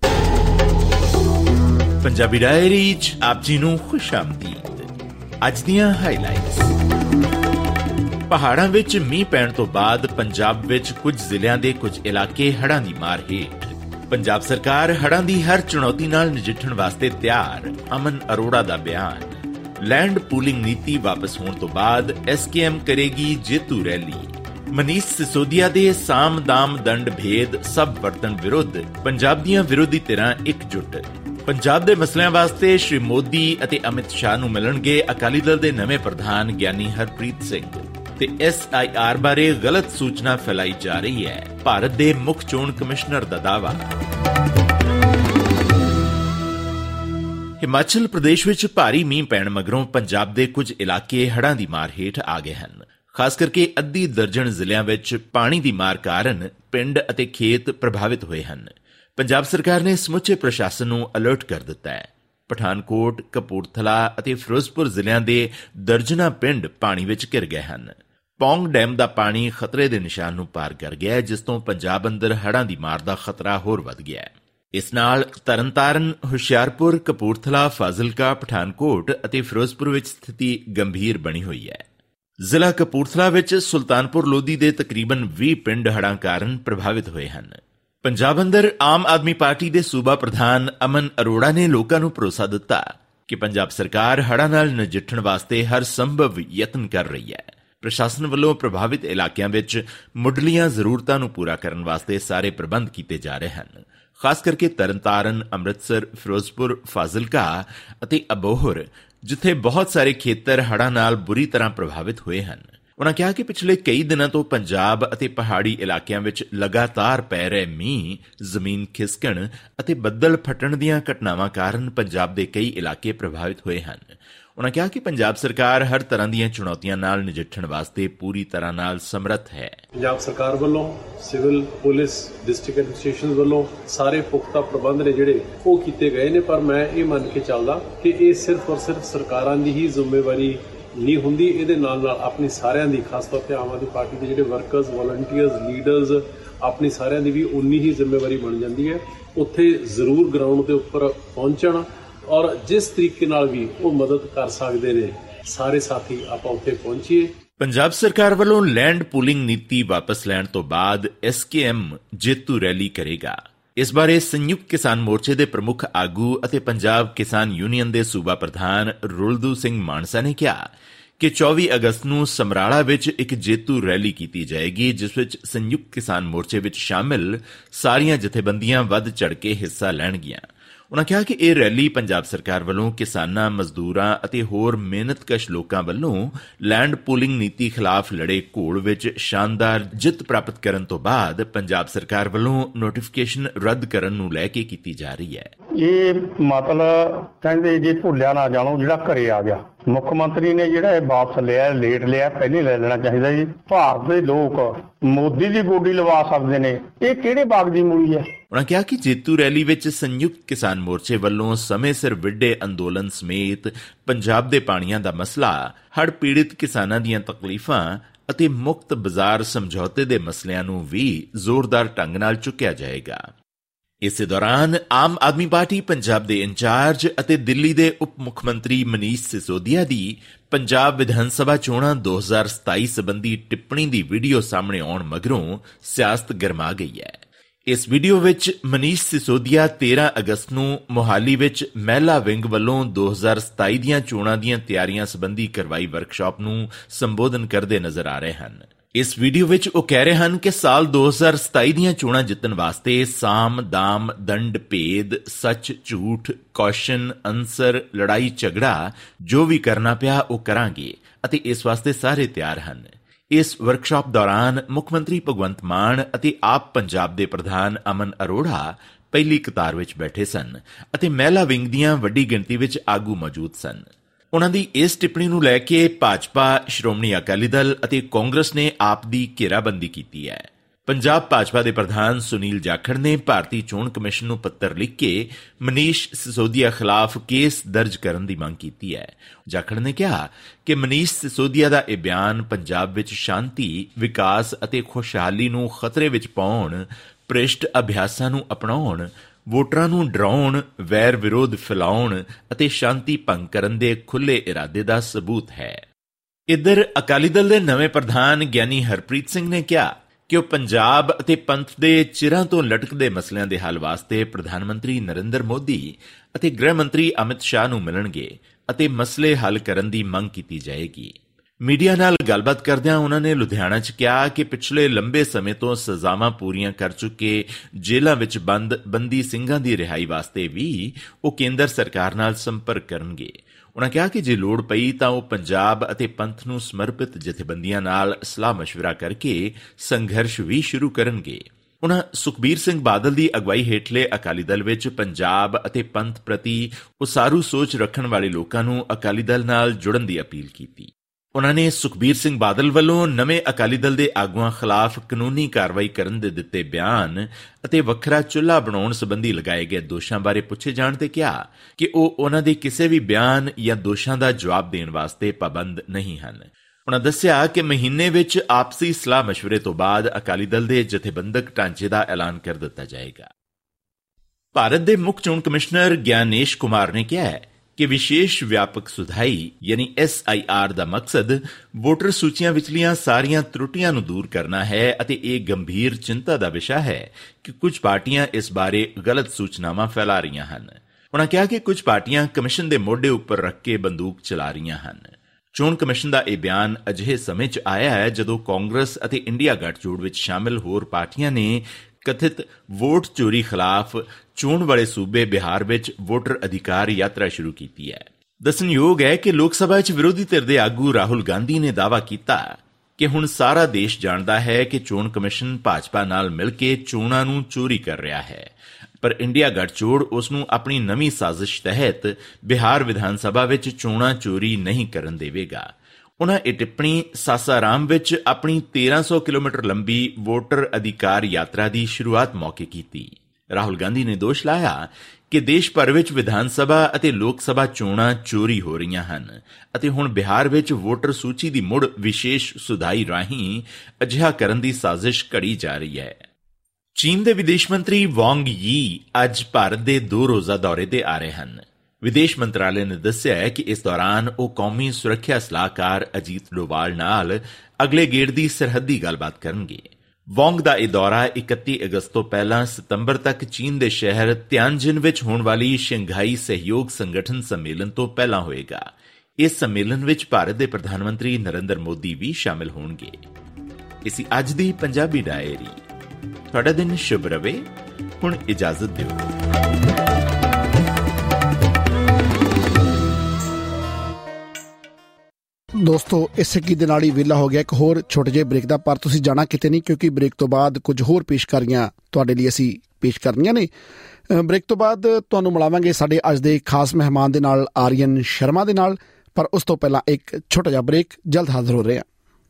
ਪੰਜਾਬੀ ਡਾਇਰੀ 'ਚ ਆਪ ਜੀ ਨੂੰ ਖੁਸ਼ ਆਮਦੀਦ। ਅੱਜ ਦੀਆਂ ਹਾਈਲਾਈਟਸ। ਪਹਾੜਾਂ ਵਿੱਚ ਮੀਂਹ ਪੈਣ ਤੋਂ ਬਾਅਦ ਪੰਜਾਬ ਵਿੱਚ ਕੁਝ ਜ਼ਿਲ੍ਹਿਆਂ ਦੇ ਕੁਝ ਇਲਾਕੇ ਹੜ੍ਹਾਂ ਦੀ ਮਾਰ ਹੇਠ। ਪੰਜਾਬ ਸਰਕਾਰ ਹੜ੍ਹਾਂ ਦੀ ਹਰ ਚੁਣੌਤੀ ਨਾਲ ਨਜਿੱਠਣ ਵਾਸਤੇ ਤਿਆਰ, ਅਮਨ ਅਰੋੜਾ ਦਾ ਬਿਆਨ। ਲੈਂਡ ਪੂਲਿੰਗ ਨੀਤੀ ਵਾਪਸ ਹੋਣ ਤੋਂ ਬਾਅਦ SKM ਕਰੇਗੀ ਜੇਤੂ ਰੈਲੀ। ਮਨੀਸ਼ ਸਿਸੋਦੀਆ ਦੇ ਸਾਮ ਦਾਮ ਦੰਡ ਭੇਦ ਸਭ ਵਰਤਣ ਵਿਰੁੱਧ ਪੰਜਾਬ ਦੀਆਂ ਵਿਰੋਧੀ ਧਿਰਾਂ ਇਕਜੁੱਟ। ਪੰਜਾਬ ਦੇ ਮਸਲਿਆਂ ਵਾਸਤੇ ਸ਼੍ਰੀ ਮੋਦੀ ਅਤੇ ਅਮਿਤ ਸ਼ਾਹ ਨੂੰ ਮਿਲਣਗੇ ਅਕਾਲੀ ਦਲ ਦੇ ਨਵੇਂ ਪ੍ਰਧਾਨ ਗਿਆਨੀ ਹਰਪ੍ਰੀਤ ਸਿੰਘ। ਤੇ SIR ਬਾਰੇ ਗਲਤ ਸੂਚਨਾ ਫੈਲਾਈ ਜਾ ਰਹੀ ਹੈ, ਭਾਰਤ ਦੇ ਮੁੱਖ ਚੋਣ ਕਮਿਸ਼ਨਰ ਦਾ ਦਾਅਵਾ। ਹਿਮਾਚਲ ਪ੍ਰਦੇਸ਼ ਵਿੱਚ ਭਾਰੀ ਮੀਂਹ ਪੈਣ ਮਗਰੋਂ ਪੰਜਾਬ ਦੇ ਕੁਝ ਇਲਾਕੇ ਹੜ੍ਹਾਂ ਦੀ ਮਾਰ ਹੇਠ ਆ ਗਏ ਹਨ। ਖਾਸ ਕਰਕੇ ਅੱਧੀ ਦਰਜਨ ਜ਼ਿਲ੍ਹਿਆਂ ਵਿੱਚ ਪਾਣੀ ਦੀ ਮਾਰ ਕਾਰਨ ਪਿੰਡ ਅਤੇ ਖੇਤ ਪ੍ਰਭਾਵਿਤ ਹੋਏ ਹਨ। ਪੰਜਾਬ ਸਰਕਾਰ ਨੇ ਸਮੁੱਚੇ ਪ੍ਰਸ਼ਾਸਨ ਨੂੰ ਅਲਰਟ ਕਰ ਦਿੱਤਾ ਹੈ। ਪਠਾਨਕੋਟ, ਕਪੂਰਥਲਾ ਅਤੇ ਫਿਰੋਜ਼ਪੁਰ ਜ਼ਿਲ੍ਹਿਆਂ ਦੇ ਦਰਜਨਾਂ ਪਿੰਡ ਪਾਣੀ ਵਿੱਚ ਘਿਰ ਗਏ ਹਨ। ਪੌਂਗ ਡੈਮ ਦਾ ਪਾਣੀ ਖਤਰੇ ਦੇ ਨਿਸ਼ਾਨ ਨੂੰ ਪਾਰ ਕਰ ਗਿਆ ਹੈ, ਜਿਸ ਤੋਂ ਪੰਜਾਬ ਅੰਦਰ ਹੜ੍ਹਾਂ ਦੀ ਮਾਰ ਦਾ ਖਤਰਾ ਹੋਰ ਵੱਧ ਗਿਆ ਹੈ। ਇਸ ਨਾਲ ਤਰਨਤਾਰਨ, ਹੁਸ਼ਿਆਰਪੁਰ, ਕਪੂਰਥਲਾ, ਫਾਜ਼ਿਲਕਾ, ਪਠਾਨਕੋਟ ਅਤੇ ਫਿਰੋਜ਼ਪੁਰ ਵਿੱਚ ਸਥਿਤੀ ਗੰਭੀਰ ਬਣੀ ਹੋਈ ਹੈ। ਜ਼ਿਲ੍ਹਾ ਕਪੂਰਥਲਾ ਵਿੱਚ ਸੁਲਤਾਨਪੁਰ ਲੋਧੀ ਦੇ ਤਕਰੀਬਨ 20 ਪਿੰਡ ਹੜ੍ਹਾਂ ਕਾਰਨ ਪ੍ਰਭਾਵਿਤ ਹੋਏ ਹਨ। ਪੰਜਾਬ ਅੰਦਰ ਆਮ ਆਦਮੀ ਪਾਰਟੀ ਦੇ ਸੂਬਾ ਪ੍ਰਧਾਨ ਅਮਨ ਅਰੋੜਾ ਨੇ ਲੋਕਾਂ ਨੂੰ ਭਰੋਸਾ ਦਿੱਤਾ ਕਿ ਪੰਜਾਬ ਸਰਕਾਰ ਹੜ੍ਹਾਂ ਨਾਲ ਨਜਿੱਠਣ ਵਾਸਤੇ ਹਰ ਸੰਭਵ ਯਤਨ ਕਰ ਰਹੀ ਹੈ। ਪ੍ਰਸ਼ਾਸਨ ਵੱਲੋਂ ਪ੍ਰਭਾਵਿਤ ਇਲਾਕਿਆਂ ਵਿੱਚ ਮੁੱਢਲੀਆਂ ਜ਼ਰੂਰਤਾਂ ਨੂੰ ਪੂਰਾ ਕਰਨ ਵਾਸਤੇ ਸਾਰੇ ਪ੍ਰਬੰਧ ਕੀਤੇ ਜਾ ਰਹੇ ਹਨ। ਖਾਸ ਕਰਕੇ ਤਰਨਤਾਰਨ, ਅੰਮ੍ਰਿਤਸਰ, ਫਿਰੋਜ਼ਪੁਰ, ਫਾਜ਼ਿਲਕਾ ਅਤੇ ਅਬੋਹਰ, ਜਿੱਥੇ ਬਹੁਤ ਸਾਰੇ ਖੇਤਰ ਹੜ੍ਹਾਂ ਨਾਲ ਬੁਰੀ ਤਰ੍ਹਾਂ ਪ੍ਰਭਾਵਿਤ ਹੋਏ ਹਨ। ਉਨ੍ਹਾਂ ਕਿਹਾ ਕਿ ਪਿਛਲੇ ਕਈ ਦਿਨਾਂ ਤੋਂ ਪੰਜਾਬ ਅਤੇ ਪਹਾੜੀ ਇਲਾਕਿਆਂ ਵਿੱਚ ਲਗਾਤਾਰ ਪੈ ਰਹੇ ਮੀਂਹ, ਜ਼ਮੀਨ ਖਿਸਕਣ ਅਤੇ ਬੱਦਲ ਫਟਣ ਦੀਆਂ ਘਟਨਾਵਾਂ ਕਾਰਨ ਪੰਜਾਬ ਦੇ ਕਈ ਇਲਾਕੇ ਪ੍ਰਭਾਵਿਤ ਹੋਏ ਹਨ। ਉਨ੍ਹਾਂ ਕਿਹਾ ਕਿ ਪੰਜਾਬ ਸਰਕਾਰ ਹਰ ਤਰ੍ਹਾਂ ਦੀਆਂ ਚੁਣੌਤੀਆਂ ਨਾਲ ਨਜਿੱਠਣ ਵਾਸਤੇ ਪੂਰੀ ਤਰ੍ਹਾਂ ਨਾਲ ਸਮਰੱਥ ਹੈ। ਪੰਜਾਬ ਸਰਕਾਰ ਵੱਲੋਂ ਸਿਵਲ, ਪੁਲਿਸ, ਡਿਸਟ੍ਰਿਕਟ ਐਡਮਿਨਿਸਟ੍ਰੇਸ਼ਨ ਵੱਲੋਂ ਸਾਰੇ ਪੁਖਤਾ ਪ੍ਰਬੰਧ ਨੇ ਜਿਹੜੇ ਉਹ ਕੀਤੇ ਗਏ ਨੇ। ਪਰ ਮੈਂ ਇਹ ਮੰਨ ਕੇ ਚੱਲਦਾ ਕਿ ਇਹ ਸਿਰਫ ਔਰ ਸਿਰਫ ਸਰਕਾਰਾਂ ਦੀ ਹੀ ਜ਼ਿੰਮੇਵਾਰੀ ਨਹੀਂ ਹੁੰਦੀ। ਇਹਦੇ ਨਾਲ ਨਾਲ ਆਪਣੀ ਸਾਰਿਆਂ ਦੀ, ਖਾਸ ਤੌਰ ਤੇ ਆਮ ਆਦਮੀ ਪਾਰਟੀ ਦੇ ਜਿਹੜੇ ਵਰਕਰਸ, ਵਲੰਟੀਅਰਸ, ਲੀਡਰਸ, ਆਪਣੀ ਸਾਰਿਆਂ ਦੀ ਵੀ ਉਨੀ ਹੀ ਜ਼ਿੰਮੇਵਾਰੀ ਬਣ ਜਾਂਦੀ ਹੈ। ਉੱਥੇ ਜ਼ਰੂਰ ਗਰਾਊਂਡ ਦੇ ਉੱਪਰ ਪਹੁੰਚਣ ਔਰ ਜਿਸ ਤਰੀਕੇ ਨਾਲ ਵੀ ਉਹ ਮਦਦ ਕਰ ਸਕਦੇ ਨੇ, ਸਾਰੇ ਸਾਥੀ ਆਪਾਂ ਉੱਥੇ ਪਹੁੰਚੀਏ। ਪੰਜਾਬ ਸਰਕਾਰ ਵੱਲੋਂ ਲੈਂਡ ਪੂਲਿੰਗ ਨੀਤੀ ਵਾਪਸ ਲੈਣ ਤੋਂ ਬਾਅਦ SKM ਜੇਤੂ ਰੈਲੀ ਕਰੇਗਾ। ਇਸ ਬਾਰੇ ਸੰਯੁਕਤ ਕਿਸਾਨ ਮੋਰਚੇ ਦੇ ਪ੍ਰਮੁੱਖ ਆਗੂ ਅਤੇ ਪੰਜਾਬ ਕਿਸਾਨ ਯੂਨੀਅਨ ਦੇ ਸੂਬਾ ਪ੍ਰਧਾਨ ਰੁਲਦੂ ਸਿੰਘ ਮਾਨਸਾ ਨੇ ਕਿਹਾ ਕਿ 24 ਅਗਸਤ ਨੂੰ ਸਮਰਾਲਾ ਵਿੱਚ ਇੱਕ ਜੇਤੂ ਰੈਲੀ ਕੀਤੀ ਜਾਏਗੀ, ਜਿਸ ਵਿੱਚ ਸੰਯੁਕਤ ਕਿਸਾਨ ਮੋਰਚੇ ਵਿੱਚ ਸ਼ਾਮਿਲ ਸਾਰੀਆਂ ਜਥੇਬੰਦੀਆਂ ਵੱਧ ਚੜ੍ਹ ਕੇ ਹਿੱਸਾ ਲੈਣਗੀਆਂ। ਉਨ੍ਹਾਂ ਕਿਹਾ ਕਿ ਇਹ ਰੈਲੀ ਪੰਜਾਬ ਸਰਕਾਰ ਵੱਲੋਂ ਕਿਸਾਨਾਂ, ਮਜ਼ਦੂਰਾਂ ਅਤੇ ਹੋਰ ਮਿਹਨਤਕਸ਼ ਲੋਕਾਂ ਵੱਲੋਂ ਲੈਂਡ ਪੂਲਿੰਗ ਨੀਤੀ ਖਿਲਾਫ ਲੜੇ ਘੋਲ ਵਿੱਚ ਸ਼ਾਨਦਾਰ ਜਿੱਤ ਪ੍ਰਾਪਤ ਕਰਨ ਤੋਂ ਬਾਅਦ ਪੰਜਾਬ ਸਰਕਾਰ ਵੱਲੋਂ ਨੋਟੀਫਿਕੇਸ਼ਨ ਰੱਦ ਕਰਨ ਨੂੰ ਲੈ ਕੇ ਕੀਤੀ ਜਾ ਰਹੀ ਹੈ। ਇਹ ਮਤਲਬ ਕਹਿੰਦੇ ਜੇ ਭੁੱਲਿਆ ਨਾ ਜਾਣੋ ਜਿਹੜਾ ਘਰੇ ਆ ਗਿਆ। ਮੁੱਖ ਮੰਤਰੀ ਨੇ ਜਿਹੜਾ ਇਹ ਵਾਪਸ ਲਿਆ, ਲੇਟ ਲਿਆ, ਪਹਿਲੇ ਲੈ ਲੈਣਾ ਚਾਹੀਦਾ ਜੀ। ਭਾਰਤ ਦੇ ਲੋਕ ਮੋਦੀ ਦੀ ਗੋਡੀ ਲਵਾ ਸਕਦੇ ਨੇ, ਇਹ ਕਿਹੜੇ ਬਾਗ ਦੀ ਮੂਲੀ ਹੈ। ਉਨ੍ਹਾਂ ਕਿਹਾ ਕਿ ਜੇਤੂ ਰੈਲੀ ਵਿੱਚ ਸੰਯੁਕਤ ਕਿਸਾਨ ਮੋਰਚੇ ਵੱਲੋਂ ਸਮੇਂ ਸਿਰ ਵਿੱਢੇ ਅੰਦੋਲਨ ਸਮੇਤ ਪੰਜਾਬ ਦੇ ਪਾਣੀਆਂ ਦਾ ਮਸਲਾ, ਹੜ੍ਹ ਪੀੜਿਤ ਕਿਸਾਨਾਂ ਦੀਆਂ ਤਕਲੀਫਾਂ ਅਤੇ ਮੁਕਤ ਬਾਜ਼ਾਰ ਸਮਝੌਤੇ ਦੇ ਮਸਲਿਆਂ ਨੂੰ ਵੀ ਜ਼ੋਰਦਾਰ ਢੰਗ ਨਾਲ ਚੁੱਕਿਆ ਜਾਏਗਾ। ਇਸੇ ਦੌਰਾਨ ਆਮ ਆਦਮੀ ਪਾਰਟੀ ਪੰਜਾਬ ਦੇ ਇੰਚਾਰਜ ਅਤੇ ਦਿੱਲੀ ਦੇ ਉਪ ਮੁੱਖ ਮੰਤਰੀ ਮਨੀਸ਼ ਸਿਸੋਦੀਆ ਦੀ ਪੰਜਾਬ ਵਿਧਾਨ ਸਭਾ ਚੋਣਾਂ 2027 ਸੰਬੰਧੀ ਟਿੱਪਣੀ ਦੀ ਵੀਡੀਓ ਸਾਹਮਣੇ ਆਉਣ ਮਗਰੋਂ ਸਿਆਸਤ ਗਰਮਾ ਗਈ ਹੈ। ਇਸ ਵੀਡੀਓ ਵਿੱਚ ਮਨੀਸ਼ ਸਿਸੋਦੀਆ 13 ਅਗਸਤ ਨੂੰ ਮੋਹਾਲੀ ਵਿੱਚ ਮਹਿਲਾ ਵਿੰਗ ਵੱਲੋਂ 2027 ਦੀਆਂ ਚੋਣਾਂ ਦੀਆਂ ਤਿਆਰੀਆਂ ਸੰਬੰਧੀ ਕਰਵਾਈ ਵਰਕਸ਼ਾਪ ਨੂੰ ਸੰਬੋਧਨ ਕਰਦੇ ਨਜ਼ਰ ਆ ਰਹੇ ਹਨ। ਇਸ ਵੀਡੀਓ ਵਿੱਚ ਉਹ ਕਹਿ ਰਹੇ ਹਨ ਕਿ ਸਾਲ 2027 ਦੀਆਂ ਚੋਣਾਂ ਜਿੱਤਣ ਵਾਸਤੇ ਸਾਮ, ਦਾਮ, ਦੰਡ, ਭੇਦ, ਸੱਚ, ਝੂਠ, ਕੌਸ਼ਨ, ਅਨਸਰ, ਲੜਾਈ ਝਗੜਾ ਜੋ ਵੀ ਕਰਨਾ ਪਿਆ ਉਹ ਕਰਾਂਗੇ ਅਤੇ ਇਸ ਵਾਸਤੇ ਸਾਰੇ ਤਿਆਰ ਹਨ। ਇਸ ਵਰਕਸ਼ਾਪ ਦੌਰਾਨ ਮੁੱਖ ਮੰਤਰੀ ਭਗਵੰਤ ਮਾਨ ਅਤੇ ਆਪ ਪੰਜਾਬ ਦੇ ਪ੍ਰਧਾਨ ਅਮਨ ਅਰੋੜਾ ਪਹਿਲੀ ਕਤਾਰ ਵਿੱਚ ਬੈਠੇ ਸਨ ਅਤੇ ਮਹਿਲਾ ਵਿੰਗ ਦੀਆਂ ਵੱਡੀ ਗਿਣਤੀ ਵਿੱਚ ਆਗੂ ਮੌਜੂਦ ਸਨ। ਉਨ੍ਹਾਂ ਦੀ ਇਸ ਟਿੱਪਣੀ ਨੂੰ ਲੈ ਕੇ ਭਾਜਪਾ, ਸ਼੍ਰੋਮਣੀ ਅਕਾਲੀ ਦਲ ਅਤੇ ਕਾਂਗਰਸ ਨੇ ਆਪ ਦੀ ਘੇਰਾਬੰਦੀ ਕੀਤੀ ਹੈ। ਪੰਜਾਬ ਭਾਜਪਾ ਦੇ ਪ੍ਰਧਾਨ ਸੁਨੀਲ ਜਾਖੜ ਨੇ ਭਾਰਤੀ ਚੋਣ ਕਮਿਸ਼ਨ ਨੂੰ ਪੱਤਰ ਲਿਖ ਕੇ ਮਨੀਸ਼ ਸਿਸੋਦੀਆ ਖਿਲਾਫ ਕੇਸ ਦਰਜ ਕਰਨ ਦੀ ਮੰਗ ਕੀਤੀ ਹੈ। ਜਾਖੜ ਨੇ ਕਿਹਾ ਕਿ ਮਨੀਸ਼ ਸਿਸੋਦੀਆ ਦਾ ਇਹ ਬਿਆਨ ਪੰਜਾਬ ਵਿੱਚ ਸ਼ਾਂਤੀ, ਵਿਕਾਸ ਅਤੇ ਖੁਸ਼ਹਾਲੀ ਨੂੰ ਖਤਰੇ ਵਿੱਚ ਪਾਉਣ, ਭ੍ਰਿਸ਼ਟ ਅਭਿਆਸਾਂ ਨੂੰ ਅਪਣਾਉਣ, ਵੋਟਰਾਂ ਨੂੰ ਡਰਾਉਣ, ਵੈਰ ਵਿਰੋਧ ਫੈਲਾਉਣ ਅਤੇ ਸ਼ਾਂਤੀ ਭੰਗ ਕਰਨ ਦੇ ਖੁੱਲ੍ਹੇ ਇਰਾਦੇ ਦਾ ਸਬੂਤ ਹੈ। ਇੱਧਰ ਅਕਾਲੀ ਦਲ ਦੇ ਨਵੇਂ ਪ੍ਰਧਾਨ ਗਿਆਨੀ ਹਰਪ੍ਰੀਤ ਸਿੰਘ ਨੇ ਕਿਹਾ ਕਿ ਉਹ ਪੰਜਾਬ ਅਤੇ ਪੰਥ ਦੇ ਚਿਰਾਂ ਤੋਂ ਲਟਕਦੇ ਮਸਲਿਆਂ ਦੇ ਹੱਲ ਵਾਸਤੇ ਪ੍ਰਧਾਨ ਮੰਤਰੀ ਨਰਿੰਦਰ ਮੋਦੀ ਅਤੇ ਗ੍ਰਹਿ ਮੰਤਰੀ ਅਮਿਤ ਸ਼ਾਹ ਨੂੰ ਮਿਲਣਗੇ ਅਤੇ ਮਸਲੇ ਹੱਲ ਕਰਨ ਦੀ ਮੰਗ ਕੀਤੀ ਜਾਏਗੀ। ਮੀਡੀਆ ਨਾਲ ਗੱਲਬਾਤ ਕਰਦਿਆਂ ਉਨ੍ਹਾਂ ਨੇ ਲੁਧਿਆਣਾ 'ਚ ਕਿਹਾ ਕਿ ਪਿਛਲੇ ਲੰਬੇ ਸਮੇਂ ਤੋਂ ਸਜ਼ਾਵਾਂ ਪੂਰੀਆਂ ਕਰ ਚੁੱਕੇ ਜੇਲ੍ਹਾਂ ਵਿੱਚ ਬੰਦ ਬੰਦੀ ਸਿੰਘਾਂ ਦੀ ਰਿਹਾਈ ਵਾਸਤੇ ਵੀ ਉਹ ਕੇਂਦਰ ਸਰਕਾਰ ਨਾਲ ਸੰਪਰਕ ਕਰਨਗੇ। ਉਨ੍ਹਾਂ ਕਿਹਾ ਕਿ ਜੇ ਲੋੜ ਪਈ ਤਾਂ ਉਹ ਪੰਜਾਬ ਅਤੇ ਪੰਥ ਨੂੰ ਸਮਰਪਿਤ ਜਥੇਬੰਦੀਆਂ ਨਾਲ ਸਲਾਹ ਮਸ਼ਵਰਾ ਕਰਕੇ ਸੰਘਰਸ਼ ਵੀ ਸ਼ੁਰੂ ਕਰਨਗੇ। ਉਨ੍ਹਾਂ ਸੁਖਬੀਰ ਸਿੰਘ ਬਾਦਲ ਦੀ ਅਗਵਾਈ ਹੇਠਲੇ ਅਕਾਲੀ ਦਲ ਵਿੱਚ ਪੰਜਾਬ ਅਤੇ ਪੰਥ ਪ੍ਰਤੀ ਉਸਾਰੂ ਸੋਚ ਰੱਖਣ ਵਾਲੇ ਲੋਕਾਂ ਨੂੰ ਅਕਾਲੀ ਦਲ ਨਾਲ ਜੁੜਨ ਦੀ ਅਪੀਲ ਕੀਤੀ। ਉਨ੍ਹਾਂ ਨੇ ਸੁਖਬੀਰ ਸਿੰਘ ਬਾਦਲ ਵੱਲੋਂ ਨਵੇਂ ਅਕਾਲੀ ਦਲ ਦੇ ਆਗੂਆਂ ਖਿਲਾਫ ਕਾਨੂੰਨੀ ਕਾਰਵਾਈ ਕਰਨ ਦੇ ਦਿੱਤੇ ਬਿਆਨ ਅਤੇ ਵੱਖਰਾ ਚੁੱਲ੍ਹਾ ਬਣਾਉਣ ਸੰਬੰਧੀ ਲਗਾਏ ਗਏ ਦੋਸ਼ਾਂ ਬਾਰੇ ਪੁੱਛੇ ਜਾਣ ਤੇ ਕਿਹਾ ਕਿ ਉਹ ਉਨ੍ਹਾਂ ਦੇ ਕਿਸੇ ਵੀ ਬਿਆਨ ਜਾਂ ਦੋਸ਼ਾਂ ਦਾ ਜਵਾਬ ਦੇਣ ਵਾਸਤੇ ਪਾਬੰਦ ਨਹੀਂ ਹਨ। ਉਨ੍ਹਾਂ ਦੱਸਿਆ ਕਿ ਮਹੀਨੇ ਵਿੱਚ ਆਪਸੀ ਸਲਾਹ ਮਸ਼ਵਰੇ ਤੋਂ ਬਾਅਦ ਅਕਾਲੀ ਦਲ ਦੇ ਜਥੇਬੰਦਕ ਢਾਂਚੇ ਦਾ ਐਲਾਨ ਕਰ ਦਿੱਤਾ ਜਾਏਗਾ। ਭਾਰਤ ਦੇ ਮੁੱਖ ਚੋਣ ਕਮਿਸ਼ਨਰ ਗਿਆਨੇਸ਼ ਕੁਮਾਰ ਨੇ ਕਿਹਾ ਹੈ ਕਿ ਵਿਸ਼ੇਸ਼ ਵਿਆਪਕ ਸੁਧਾਈ ਯਾਨੀ SIR ਦਾ ਮਕਸਦ ਵੋਟਰ ਸੂਚੀਆਂ ਵਿਚਲੀਆਂ ਸਾਰੀਆਂ ਤਰੁੱਟੀਆਂ ਨੂੰ ਦੂਰ ਕਰਨਾ ਹੈ ਅਤੇ ਇਹ ਗੰਭੀਰ ਚਿੰਤਾ ਦਾ ਵਿਸ਼ਾ ਹੈ ਕਿ ਕੁਝ ਪਾਰਟੀਆਂ ਇਸ ਬਾਰੇ ਗਲਤ ਸੂਚਨਾਵਾਂ ਫੈਲਾ ਰਹੀਆਂ ਹਨ। ਉਨ੍ਹਾਂ ਕਿਹਾ ਕਿ ਕੁਝ ਪਾਰਟੀਆਂ ਕਮਿਸ਼ਨ ਦੇ ਮੋਢੇ ਉੱਪਰ ਰੱਖ ਕੇ ਬੰਦੂਕ ਚਲਾ ਰਹੀਆਂ ਹਨ। ਚੋਣ ਕਮਿਸ਼ਨ ਦਾ ਇਹ ਬਿਆਨ ਅਜਿਹੇ ਸਮੇਂ 'ਚ ਆਇਆ ਹੈ ਜਦੋਂ ਕਾਂਗਰਸ ਅਤੇ ਇੰਡੀਆ ਗੱਠਜੋੜ ਵਿੱਚ ਸ਼ਾਮਿਲ ਹੋਰ ਪਾਰਟੀਆਂ ਨੇ ਕਥਿਤ ਵੋਟ ਚੋਰੀ ਖਿਲਾਫ ਚੋਣ ਵਾਲੇ ਸੂਬੇ ਬਿਹਾਰ ਵਿੱਚ ਵੋਟਰ ਅਧਿਕਾਰ ਯਾਤਰਾ ਸ਼ੁਰੂ ਕੀਤੀ ਹੈ। ਦੱਸਣਯੋਗ ਹੈ ਕਿ ਲੋਕ ਸਭਾ 'ਚ ਵਿਰੋਧੀ ਧਿਰ ਦੇ ਆਗੂ ਰਾਹੁਲ ਗਾਂਧੀ ਨੇ ਦਾਅਵਾ ਕੀਤਾ ਕਿ ਹੁਣ ਸਾਰਾ ਦੇਸ਼ ਜਾਣਦਾ ਹੈ ਕਿ ਚੋਣ ਕਮਿਸ਼ਨ ਭਾਜਪਾ ਨਾਲ ਮਿਲ ਕੇ ਚੋਣਾਂ ਨੂੰ ਚੋਰੀ ਕਰ ਰਿਹਾ ਹੈ, ਪਰ ਇੰਡੀਆ ਗੱਠਜੋੜ ਉਸ ਨੂੰ ਆਪਣੀ ਨਵੀਂ ਸਾਜ਼ਿਸ਼ ਤਹਿਤ ਬਿਹਾਰ ਵਿਧਾਨ ਸਭਾ ਵਿੱਚ ਚੋਣਾਂ ਚੋਰੀ ਨਹੀਂ ਕਰਨ ਦੇਵੇਗਾ। ਉਨ੍ਹਾਂ ਇਹ ਟਿੱਪਣੀ ਸਾਸਾਰਾਮ ਵਿੱਚ ਆਪਣੀ 1300 ਕਿਲੋਮੀਟਰ ਲੰਬੀ ਵੋਟਰ ਅਧਿਕਾਰ ਯਾਤਰਾ ਦੀ ਸ਼ੁਰੂਆਤ ਮੌਕੇ ਕੀਤੀ। ਰਾਹੁਲ ਗਾਂਧੀ ਨੇ ਦੋਸ਼ ਲਾਇਆ ਕਿ ਦੇਸ਼ ਭਰ ਵਿੱਚ ਵਿਧਾਨ ਸਭਾ ਅਤੇ ਲੋਕ ਸਭਾ ਚੋਣਾਂ ਚੋਰੀ ਹੋ ਰਹੀਆਂ ਹਨ ਅਤੇ ਹੁਣ ਬਿਹਾਰ ਵਿੱਚ ਵੋਟਰ ਸੂਚੀ ਦੀ ਮੁੜ ਵਿਸ਼ੇਸ਼ ਸੁਧਾਈ ਰਾਹੀਂ ਅਜਿਹਾ ਕਰਨ ਦੀ ਸਾਜ਼ਿਸ਼ ਘੜੀ ਜਾ ਰਹੀ ਹੈ। ਚੀਨ ਦੇ ਵਿਦੇਸ਼ ਮੰਤਰੀ ਵਾਂਗ ਯੀ ਅੱਜ ਭਾਰਤ ਦੇ 2 ਰੋਜ਼ਾ ਦੌਰੇ ਤੇ ਆ ਰਹੇ ਹਨ। ਵਿਦੇਸ਼ ਮੰਤਰਾਲੇ ਨੇ ਦੱਸਿਆ ਹੈ ਕਿ ਇਸ ਦੌਰਾਨ ਉਹ ਕੌਮੀ ਸੁਰੱਖਿਆ ਸਲਾਹਕਾਰ ਅਜੀਤ ਡੋਵਾਲ ਨਾਲ ਅਗਲੇ ਗੇੜ ਦੀ ਸਰਹੱਦੀ ਗੱਲਬਾਤ ਕਰਨਗੇ। ਵਾਂਗ ਦਾ ਇਹ ਦੌਰਾ 31 ਅਗਸਤ ਤੋਂ ਪਹਿਲਾਂ ਸਤੰਬਰ ਤੱਕ ਚੀਨ ਦੇ ਸ਼ਹਿਰ ਤਿਆਨਜਿਨ ਵਿੱਚ ਹੋਣ ਵਾਲੀ ਸ਼ੰਘਾਈ ਸਹਿਯੋਗ ਸੰਗਠਨ ਸੰਮੇਲਨ ਤੋਂ ਪਹਿਲਾਂ ਹੋਏਗਾ। ਇਸ ਸੰਮੇਲਨ ਵਿੱਚ ਭਾਰਤ ਦੇ ਪ੍ਰਧਾਨ ਮੰਤਰੀ ਨਰਿੰਦਰ ਮੋਦੀ ਵੀ ਸ਼ਾਮਿਲ ਹੋਣਗੇ। ਇਸ ਅੱਜ ਦੀ ਪੰਜਾਬੀ ਡਾਇਰੀ। ਤੁਹਾਡਾ ਦਿਨ ਸ਼ੁਭ ਰਹੇ। ਹੁਣ ਇਜਾਜ਼ਤ ਦਿਓ। ਦੋਸਤੋ, ਇਸੇ ਕੀ ਦੇ ਨਾਲ ਹੀ ਵਿਹਲਾ ਹੋ ਗਿਆ ਇੱਕ ਹੋਰ ਛੋਟੇ ਜਿਹੇ ਬ੍ਰੇਕ ਦਾ, ਪਰ ਤੁਸੀਂ ਜਾਣਾ ਕਿਤੇ ਨਹੀਂ ਕਿਉਂਕਿ ਬ੍ਰੇਕ ਤੋਂ ਬਾਅਦ ਕੁਝ ਹੋਰ ਪੇਸ਼ਕਾਰੀਆਂ ਤੁਹਾਡੇ ਲਈ ਅਸੀਂ ਪੇਸ਼ ਕਰਨੀਆਂ ਨੇ। ਬ੍ਰੇਕ ਤੋਂ ਬਾਅਦ ਤੁਹਾਨੂੰ ਮਿਲਾਵਾਂਗੇ ਸਾਡੇ ਅੱਜ ਦੇ ਖਾਸ ਮਹਿਮਾਨ ਦੇ ਨਾਲ, ਆਰੀਅਨ ਸ਼ਰਮਾ ਦੇ ਨਾਲ, ਪਰ ਉਸ ਤੋਂ ਪਹਿਲਾਂ ਇੱਕ ਛੋਟਾ ਜਿਹਾ ਬ੍ਰੇਕ। ਜਲਦ ਹਾਜ਼ਰ ਹੋ ਰਹੇ ਹਾਂ।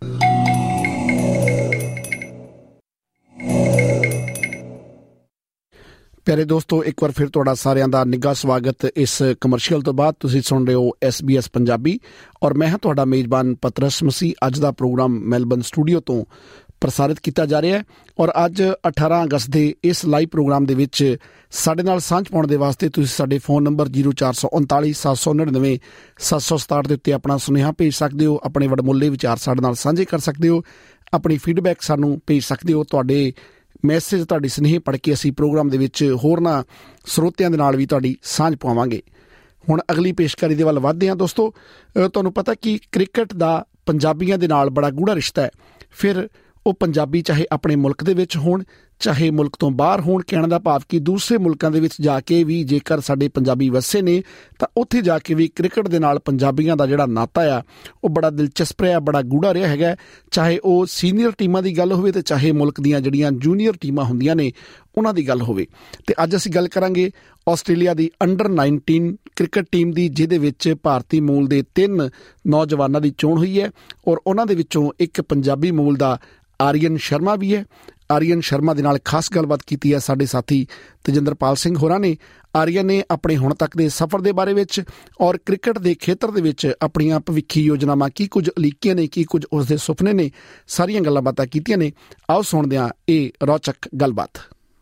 ਪਿਆਰੇ ਦੋਸਤੋ, ਇੱਕ ਵਾਰ ਫਿਰ ਤੁਹਾਡਾ ਸਾਰਿਆਂ ਦਾ ਨਿੱਘਾ ਸਵਾਗਤ। ਇਸ ਕਮਰਸ਼ੀਅਲ ਤੋਂ ਬਾਅਦ ਤੁਸੀਂ ਸੁਣ ਰਹੇ ਹੋ SBS ਪੰਜਾਬੀ ਔਰ ਮੈਂ ਹਾਂ ਤੁਹਾਡਾ ਮੇਜ਼ਬਾਨ ਪਤਰਸ ਮਸੀਹ। ਅੱਜ ਦਾ ਪ੍ਰੋਗਰਾਮ ਮੈਲਬਨ ਸਟੂਡੀਓ ਤੋਂ ਪ੍ਰਸਾਰਿਤ ਕੀਤਾ ਜਾ ਰਿਹਾ ਹੈ। ਔਰ ਅੱਜ 18 ਅਗਸਤ ਦੇ ਇਸ ਲਾਈਵ ਪ੍ਰੋਗਰਾਮ ਦੇ ਵਿੱਚ ਸਾਡੇ ਨਾਲ ਸਾਂਝ ਪਾਉਣ ਦੇ ਵਾਸਤੇ ਤੁਸੀਂ ਸਾਡੇ ਫ਼ੋਨ ਨੰਬਰ 0439 799 767 ਦੇ ਉੱਤੇ ਆਪਣਾ ਸੁਨੇਹਾ ਭੇਜ ਸਕਦੇ ਹੋ। ਆਪਣੇ ਵਡਮੁੱਲੇ ਵਿਚਾਰ ਸਾਡੇ ਨਾਲ ਸਾਂਝੇ ਕਰ ਸਕਦੇ ਹੋ। ਆਪਣੀ ਫੀਡਬੈਕ ਸਾਨੂੰ ਭੇਜ ਸਕਦੇ ਹੋ। ਤੁਹਾਡੇ ਮੈਸੇਜ, ਤੁਹਾਡੀ ਸੁਨੇਹੇ ਪੜ੍ਹ ਕੇ ਅਸੀਂ ਪ੍ਰੋਗਰਾਮ ਦੇ ਵਿੱਚ ਹੋਰਨਾਂ ਸਰੋਤਿਆਂ ਦੇ ਨਾਲ ਵੀ ਤੁਹਾਡੀ ਸਾਂਝ ਪਾਵਾਂਗੇ। ਹੁਣ ਅਗਲੀ ਪੇਸ਼ਕਾਰੀ ਦੇ ਵੱਲ ਵੱਧਦੇ ਹਾਂ। ਦੋਸਤੋ, ਤੁਹਾਨੂੰ ਪਤਾ ਕਿ ਕ੍ਰਿਕਟ ਦਾ ਪੰਜਾਬੀਆਂ ਦੇ ਨਾਲ ਬੜਾ ਗੂੜਾ ਰਿਸ਼ਤਾ ਹੈ। ਫਿਰ ਉਹ ਪੰਜਾਬੀ ਚਾਹੇ ਆਪਣੇ ਮੁਲਕ ਦੇ ਵਿੱਚ ਹੋਣ, ਚਾਹੇ ਮੁਲਕ ਤੋਂ ਬਾਹਰ ਹੋਣ। ਕਹਿਣ ਦਾ ਭਾਵ ਕਿ ਦੂਸਰੇ ਮੁਲਕਾਂ ਦੇ ਵਿੱਚ ਜਾ ਕੇ ਵੀ ਜੇਕਰ ਸਾਡੇ ਪੰਜਾਬੀ ਵਸੇ ਨੇ ਤਾਂ ਉੱਥੇ ਜਾ ਕੇ ਵੀ ਕ੍ਰਿਕਟ ਦੇ ਨਾਲ ਪੰਜਾਬੀਆਂ ਦਾ ਜਿਹੜਾ ਨਾਤਾ ਆ ਉਹ ਬੜਾ ਦਿਲਚਸਪ ਰਿਹਾ, ਬੜਾ ਗੂੜਾ ਰਿਹਾ ਹੈਗਾ। ਚਾਹੇ ਉਹ ਸੀਨੀਅਰ ਟੀਮਾਂ ਦੀ ਗੱਲ ਹੋਵੇ ਤੇ ਚਾਹੇ ਮੁਲਕ ਦੀਆਂ ਜਿਹੜੀਆਂ ਜੂਨੀਅਰ ਟੀਮਾਂ ਹੁੰਦੀਆਂ ਨੇ ਉਹਨਾਂ ਦੀ ਗੱਲ ਹੋਵੇ। ਤੇ ਅੱਜ ਅਸੀਂ ਗੱਲ ਕਰਾਂਗੇ ਆਸਟ੍ਰੇਲੀਆ ਦੀ ਅੰਡਰ 19 ਕ੍ਰਿਕਟ ਟੀਮ ਦੀ, ਜਿਹਦੇ ਵਿੱਚ ਭਾਰਤੀ ਮੂਲ ਦੇ 3 ਨੌਜਵਾਨਾਂ ਦੀ ਚੋਣ ਹੋਈ ਹੈ ਔਰ ਉਹਨਾਂ ਦੇ ਵਿੱਚੋਂ ਇੱਕ ਪੰਜਾਬੀ ਮੂਲ ਦਾ ਆਰੀਅਨ ਸ਼ਰਮਾ ਵੀ ਹੈ। ਆਰੀਅਨ ਸ਼ਰਮਾ ਦੇ ਨਾਲ ਖਾਸ ਗੱਲਬਾਤ ਕੀਤੀ ਹੈ ਸਾਡੇ ਸਾਥੀ ਤੇਜਿੰਦਰਪਾਲ ਸਿੰਘ ਹੋਰਾਂ ਨੇ। ਆਰੀਅਨ ਨੇ ਆਪਣੇ ਹੁਣ ਤੱਕ ਦੇ ਸਫ਼ਰ ਦੇ ਬਾਰੇ ਵਿੱਚ ਔਰ ਕ੍ਰਿਕਟ ਦੇ ਖੇਤਰ ਦੇ ਵਿੱਚ ਆਪਣੀਆਂ ਭਵਿੱਖੀ ਯੋਜਨਾਵਾਂ ਕੀ ਕੁਝ ਉਲੀਕੀਆਂ ਨੇ, ਕੀ ਕੁਝ ਉਸਦੇ ਸੁਪਨੇ ਨੇ, ਸਾਰੀਆਂ ਗੱਲਾਂ ਬਾਤਾਂ ਕੀਤੀਆਂ ਨੇ। ਆਓ ਸੁਣਦੇ ਹਾਂ ਇਹ ਰੌਚਕ ਗੱਲਬਾਤ।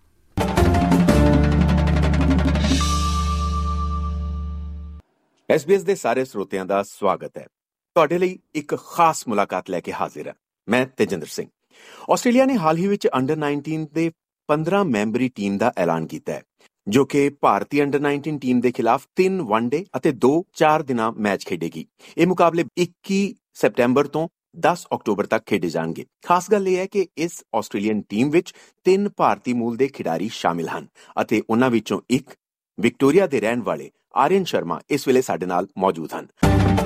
SBS ਦੇ ਸਾਰੇ ਸਰੋਤਿਆਂ ਦਾ ਸਵਾਗਤ ਹੈ। ਤੁਹਾਡੇ ਲਈ ਇੱਕ ਖਾਸ ਮੁਲਾਕਾਤ ਲੈ ਕੇ ਹਾਜ਼ਰ ਹਾਂ। ਮੈਂ ਤੇਜਿੰਦਰ ਸਿੰਘ। ਆਸਟ੍ਰੇਲੀਆ ਨੇ ਹਾਲ ਹੀ ਵਿੱਚ ਅੰਡਰ 19 ਦੇ 15 ਮੈਂਬਰੀ ਟੀਮ ਦਾ ਐਲਾਨ ਕੀਤਾ ਹੈ, ਜੋ ਕਿ ਭਾਰਤੀ ਅੰਡਰ 19 ਟੀਮ ਦੇ ਖਿਲਾਫ 3 ਵਨਡੇ ਅਤੇ 2 4 ਦਿਨਾਂ ਮੈਚ ਖੇਡੇਗੀ। ਇਹ ਮੁਕਾਬਲੇ 21 ਸੈਪਟੈਂਬਰ ਤੋਂ 10 ਅਕਤੂਬਰ ਤੱਕ ਖੇਡੇ ਜਾਣਗੇ। ਖਾਸ ਗੱਲ ਇਹ ਹੈ ਕਿ ਇਸ ਆਸਟ੍ਰੇਲੀਅਨ ਟੀਮ ਵਿੱਚ 3 ਭਾਰਤੀ ਮੂਲ ਦੇ ਖਿਡਾਰੀ ਸ਼ਾਮਿਲ ਹਨ ਅਤੇ ਉਹਨਾਂ ਵਿੱਚੋਂ ਇੱਕ ਵਿਕਟੋਰੀਆ ਦੇ ਰਹਿਣ ਵਾਲੇ ਆਰੀਅਨ ਸ਼ਰਮਾ ਇਸ ਵੇਲੇ ਸਾਡੇ ਨਾਲ ਮੌਜੂਦ ਹਨ।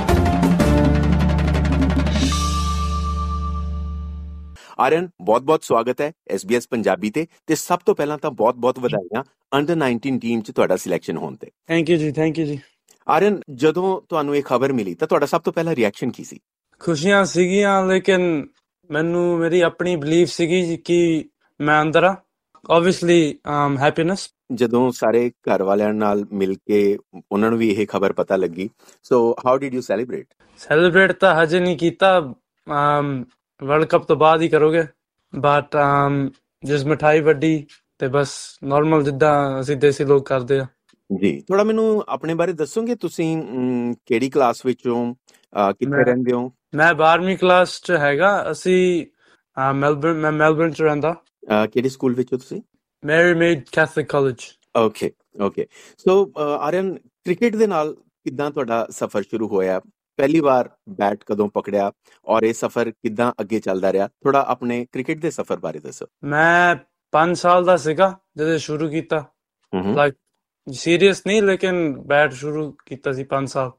ਆਰੀਅਨ, ਬਹੁਤ-ਬਹੁਤ ਸਵਾਗਤ ਹੈ SBS ਪੰਜਾਬੀ ਤੇ ਸਭ ਤੋਂ ਪਹਿਲਾਂ ਤਾਂ ਬਹੁਤ-ਬਹੁਤ ਵਧਾਈਆਂ ਅੰਡਰ 19 ਟੀਮ 'ਚ ਤੁਹਾਡਾ ਸਿਲੈਕਸ਼ਨ ਹੋਣ ਤੇ। ਥੈਂਕ ਯੂ ਜੀ। ਆਰੀਅਨ, ਜਦੋਂ ਤੁਹਾਨੂੰ ਇਹ ਖਬਰ ਮਿਲੀ ਤਾਂ ਤੁਹਾਡਾ ਸਭ ਤੋਂ ਪਹਿਲਾ ਰਿਐਕਸ਼ਨ ਕੀ ਸੀ? ਖੁਸ਼ੀਆਂ ਸੀਗੀਆਂ, ਲੇਕਿਨ ਮੇਰੀ ਆਪਣੀ ਬਿਲੀਫ ਸੀਗੀ ਕਿ ਮੈਂ ਅੰਦਰ ਆ। Obviously happiness. ਜਦੋਂ ਸਾਰੇ ਘਰ ਵਾਲਿਆਂ ਨਾਲ ਮਿਲ ਕੇ ਉਹਨਾਂ ਨੂੰ ਵੀ ਇਹ ਖਬਰ ਪਤਾ ਲੱਗੀ, so how did you celebrate ਤਾਂ ਹਜੇ ਨਹੀਂ ਕੀਤਾ, ਵਰਲਡ ਕੱਪ ਤੋਂ ਬਾਅਦ ਹੀ ਕਰੋਗੇ। ਬਟ ਜਿਸ ਮਿਠਾਈ ਵੱਡੀ ਤੇ ਬਸ ਨਾਰਮਲ ਜਿੱਦਾਂ ਅਸੀਂ ਦੇਸੀ ਲੋਕ ਕਰਦੇ ਆ। ਜੀ, ਥੋੜਾ ਮੈਨੂੰ ਆਪਣੇ ਬਾਰੇ ਦੱਸੋਗੇ? ਤੁਸੀਂ ਕਿਹੜੀ ਕਲਾਸ ਵਿੱਚੋਂ, ਕਿੱਥੇ ਰਹਿੰਦੇ ਹੋ? ਮੈਂ 12ਵੀਂ ਕਲਾਸ 'ਚ ਹੈਗਾ। ਅਸੀਂ ਮੈਲਬਰਨ 'ਚ ਰਹਿੰਦਾ। ਕਿਹੜੇ ਸਕੂਲ ਵਿੱਚ ਹੋ ਤੁਸੀਂ? Marymede Catholic College. Okay. So Aryan, cricket ਦੇ ਨਾਲ ਕਿੱਦਾਂ ਤੁਹਾਡਾ ਸਫ਼ਰ ਸ਼ੁਰੂ ਹੋਇਆ? ਪਹਿਲੀ ਵਾਰ ਬੈਟ ਕਦੋਂ ਪਕੜਿਆ ਔਰ ਇਹ ਸਫ਼ਰ ਕਿੱਦਾਂ ਅੱਗੇ ਚੱਲਦਾ ਰਿਹਾ? ਥੋੜਾ ਆਪਣੇ ਕ੍ਰਿਕਟ ਦੇ ਸਫ਼ਰ ਬਾਰੇ ਦੱਸੋ। ਮੈਂ 5 ਸਾਲ ਦਾ ਸੀਗਾ ਜਦੋਂ ਸ਼ੁਰੂ ਕੀਤਾ। ਲਾਈਕ ਸੀਰੀਅਸ ਨਹੀਂ, ਲੇਕਿਨ ਬੈਟ ਸ਼ੁਰੂ ਕੀਤਾ ਸੀ 5 ਸਾਲ।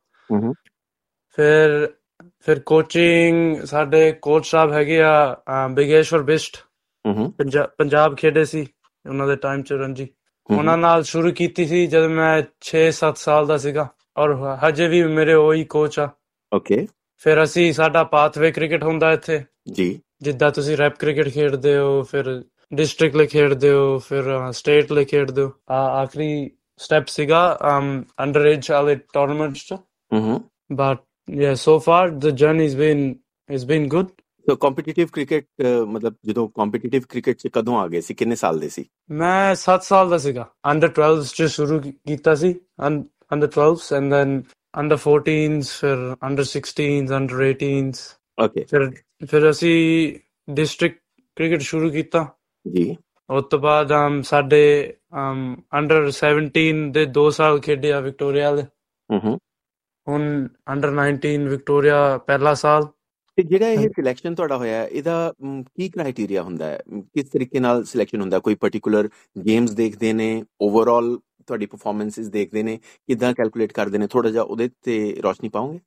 ਫਿਰ ਕੋਚਿੰਗ, ਸਾਡੇ ਕੋਚ ਸਾਹਿਬ ਹੈਗੇ ਆ ਬਿਗੇਸ਼ਵਰ ਬਿਸਟ, ਪੰਜਾਬ ਖੇਡੇ ਸੀ ਉਹਨਾਂ ਦੇ ਟਾਈਮ 'ਚ ਰਣਜੀ। ਉਹਨਾਂ ਨਾਲ ਸ਼ੁਰੂ ਕੀਤੀ ਸੀ ਜਦੋਂ ਮੈਂ 6-7 ਸਾਲ ਦਾ ਸੀਗਾ ਔਰ ਹਜੇ ਵੀ ਮੇਰੇ ਉਹੀ ਕੋਚ ਆ। ਫਿਰ ਸਾਡਾ ਪਾਥਵੇ ਕ੍ਰਿਕਟ ਹੁੰਦਾ ਇੱਥੇ ਜੀ, ਜਿੱਦਾਂ ਤੁਸੀਂ ਰੈਪ ਕ੍ਰਿਕਟ ਖੇਡਦੇ ਹੋ, ਫਿਰ ਡਿਸਟ੍ਰਿਕਟ ਲਈ ਖੇਡਦੇ ਹੋ, ਫਿਰ ਸਟੇਟ ਲਈ ਖੇਡਦੇ ਹੋ। ਆਖਰੀ ਸਟੈਪ ਸੀਗਾ ਅੰਡਰ ਏਜ ਵਾਲੇ ਟੂਰਨਾਮੈਂਟਸ 'ਚ। But yeah, so far the journey has been good. So competitive cricket, ਮਤਲਬ ਜਦੋਂ competitive cricket 'ਚ ਕਦੋਂ ਆ ਗਏ ਸੀ? ਕਿੰਨੇ ਸਾਲ ਦੇ ਸੀ? ਮੈਂ 7 ਸਾਲ ਦਾ ਸੀਗਾ। ਅੰਡਰ 12 'ਚ ਸ਼ੁਰੂ ਕੀਤਾ ਸੀ, under 12 and then under 14s, ਫਿਰ ਅੰਡਰ 16s, ਅੰਡਰ 18s। ਫਿਰ ਅਸੀਂ ਡਿਸਟ੍ਰਿਕਟ ਕ੍ਰਿਕਟ ਸ਼ੁਰੂ ਕੀਤਾ ਜੀ। ਉਸ ਤੋਂ ਬਾਅਦ ਸਾਡੇ ਅੰਡਰ 17 ਦੇ 2 ਸਾਲ ਖੇਡਿਆ ਵਿਕਟੋਰੀਆ ਦੇ। ਹੁਣ ਅੰਡਰ 19 ਵਿਕਟੋਰੀਆ ਪਹਿਲਾ ਸਾਲ। ਤੇ ਜਿਹੜਾ ਇਹ ਸਿਲੈਕਸ਼ਨ ਤੁਹਾਡਾ ਹੋਇਆ, ਇਹਦਾ ਕੀ ਕ੍ਰਾਈਟੇਰੀਆ ਹੁੰਦਾ ਹੈ? ਕਿਸ ਤਰੀਕੇ ਨਾਲ ਸਿਲੈਕਸ਼ਨ ਹੁੰਦਾ? ਕੋਈ ਪਰਟੀਕੂਲਰ ਗੇਮਸ ਦੇਖਦੇ ਨੇ, ਓਵਰਆਲ ਤੁਹਾਡੀ ਪਰਫਾਰਮੈਂਸਿਸ ਦੇਖਦੇ ਨੇ, ਕਿੱਦਾਂ ਕੈਲਕੂਲੇਟ ਕਰਦੇ ਨੇ? ਥੋੜਾ ਜਿਹਾ ਉਹਦੇ ਤੇ ਰੋਸ਼ਨੀ ਪਾਓਗੇ?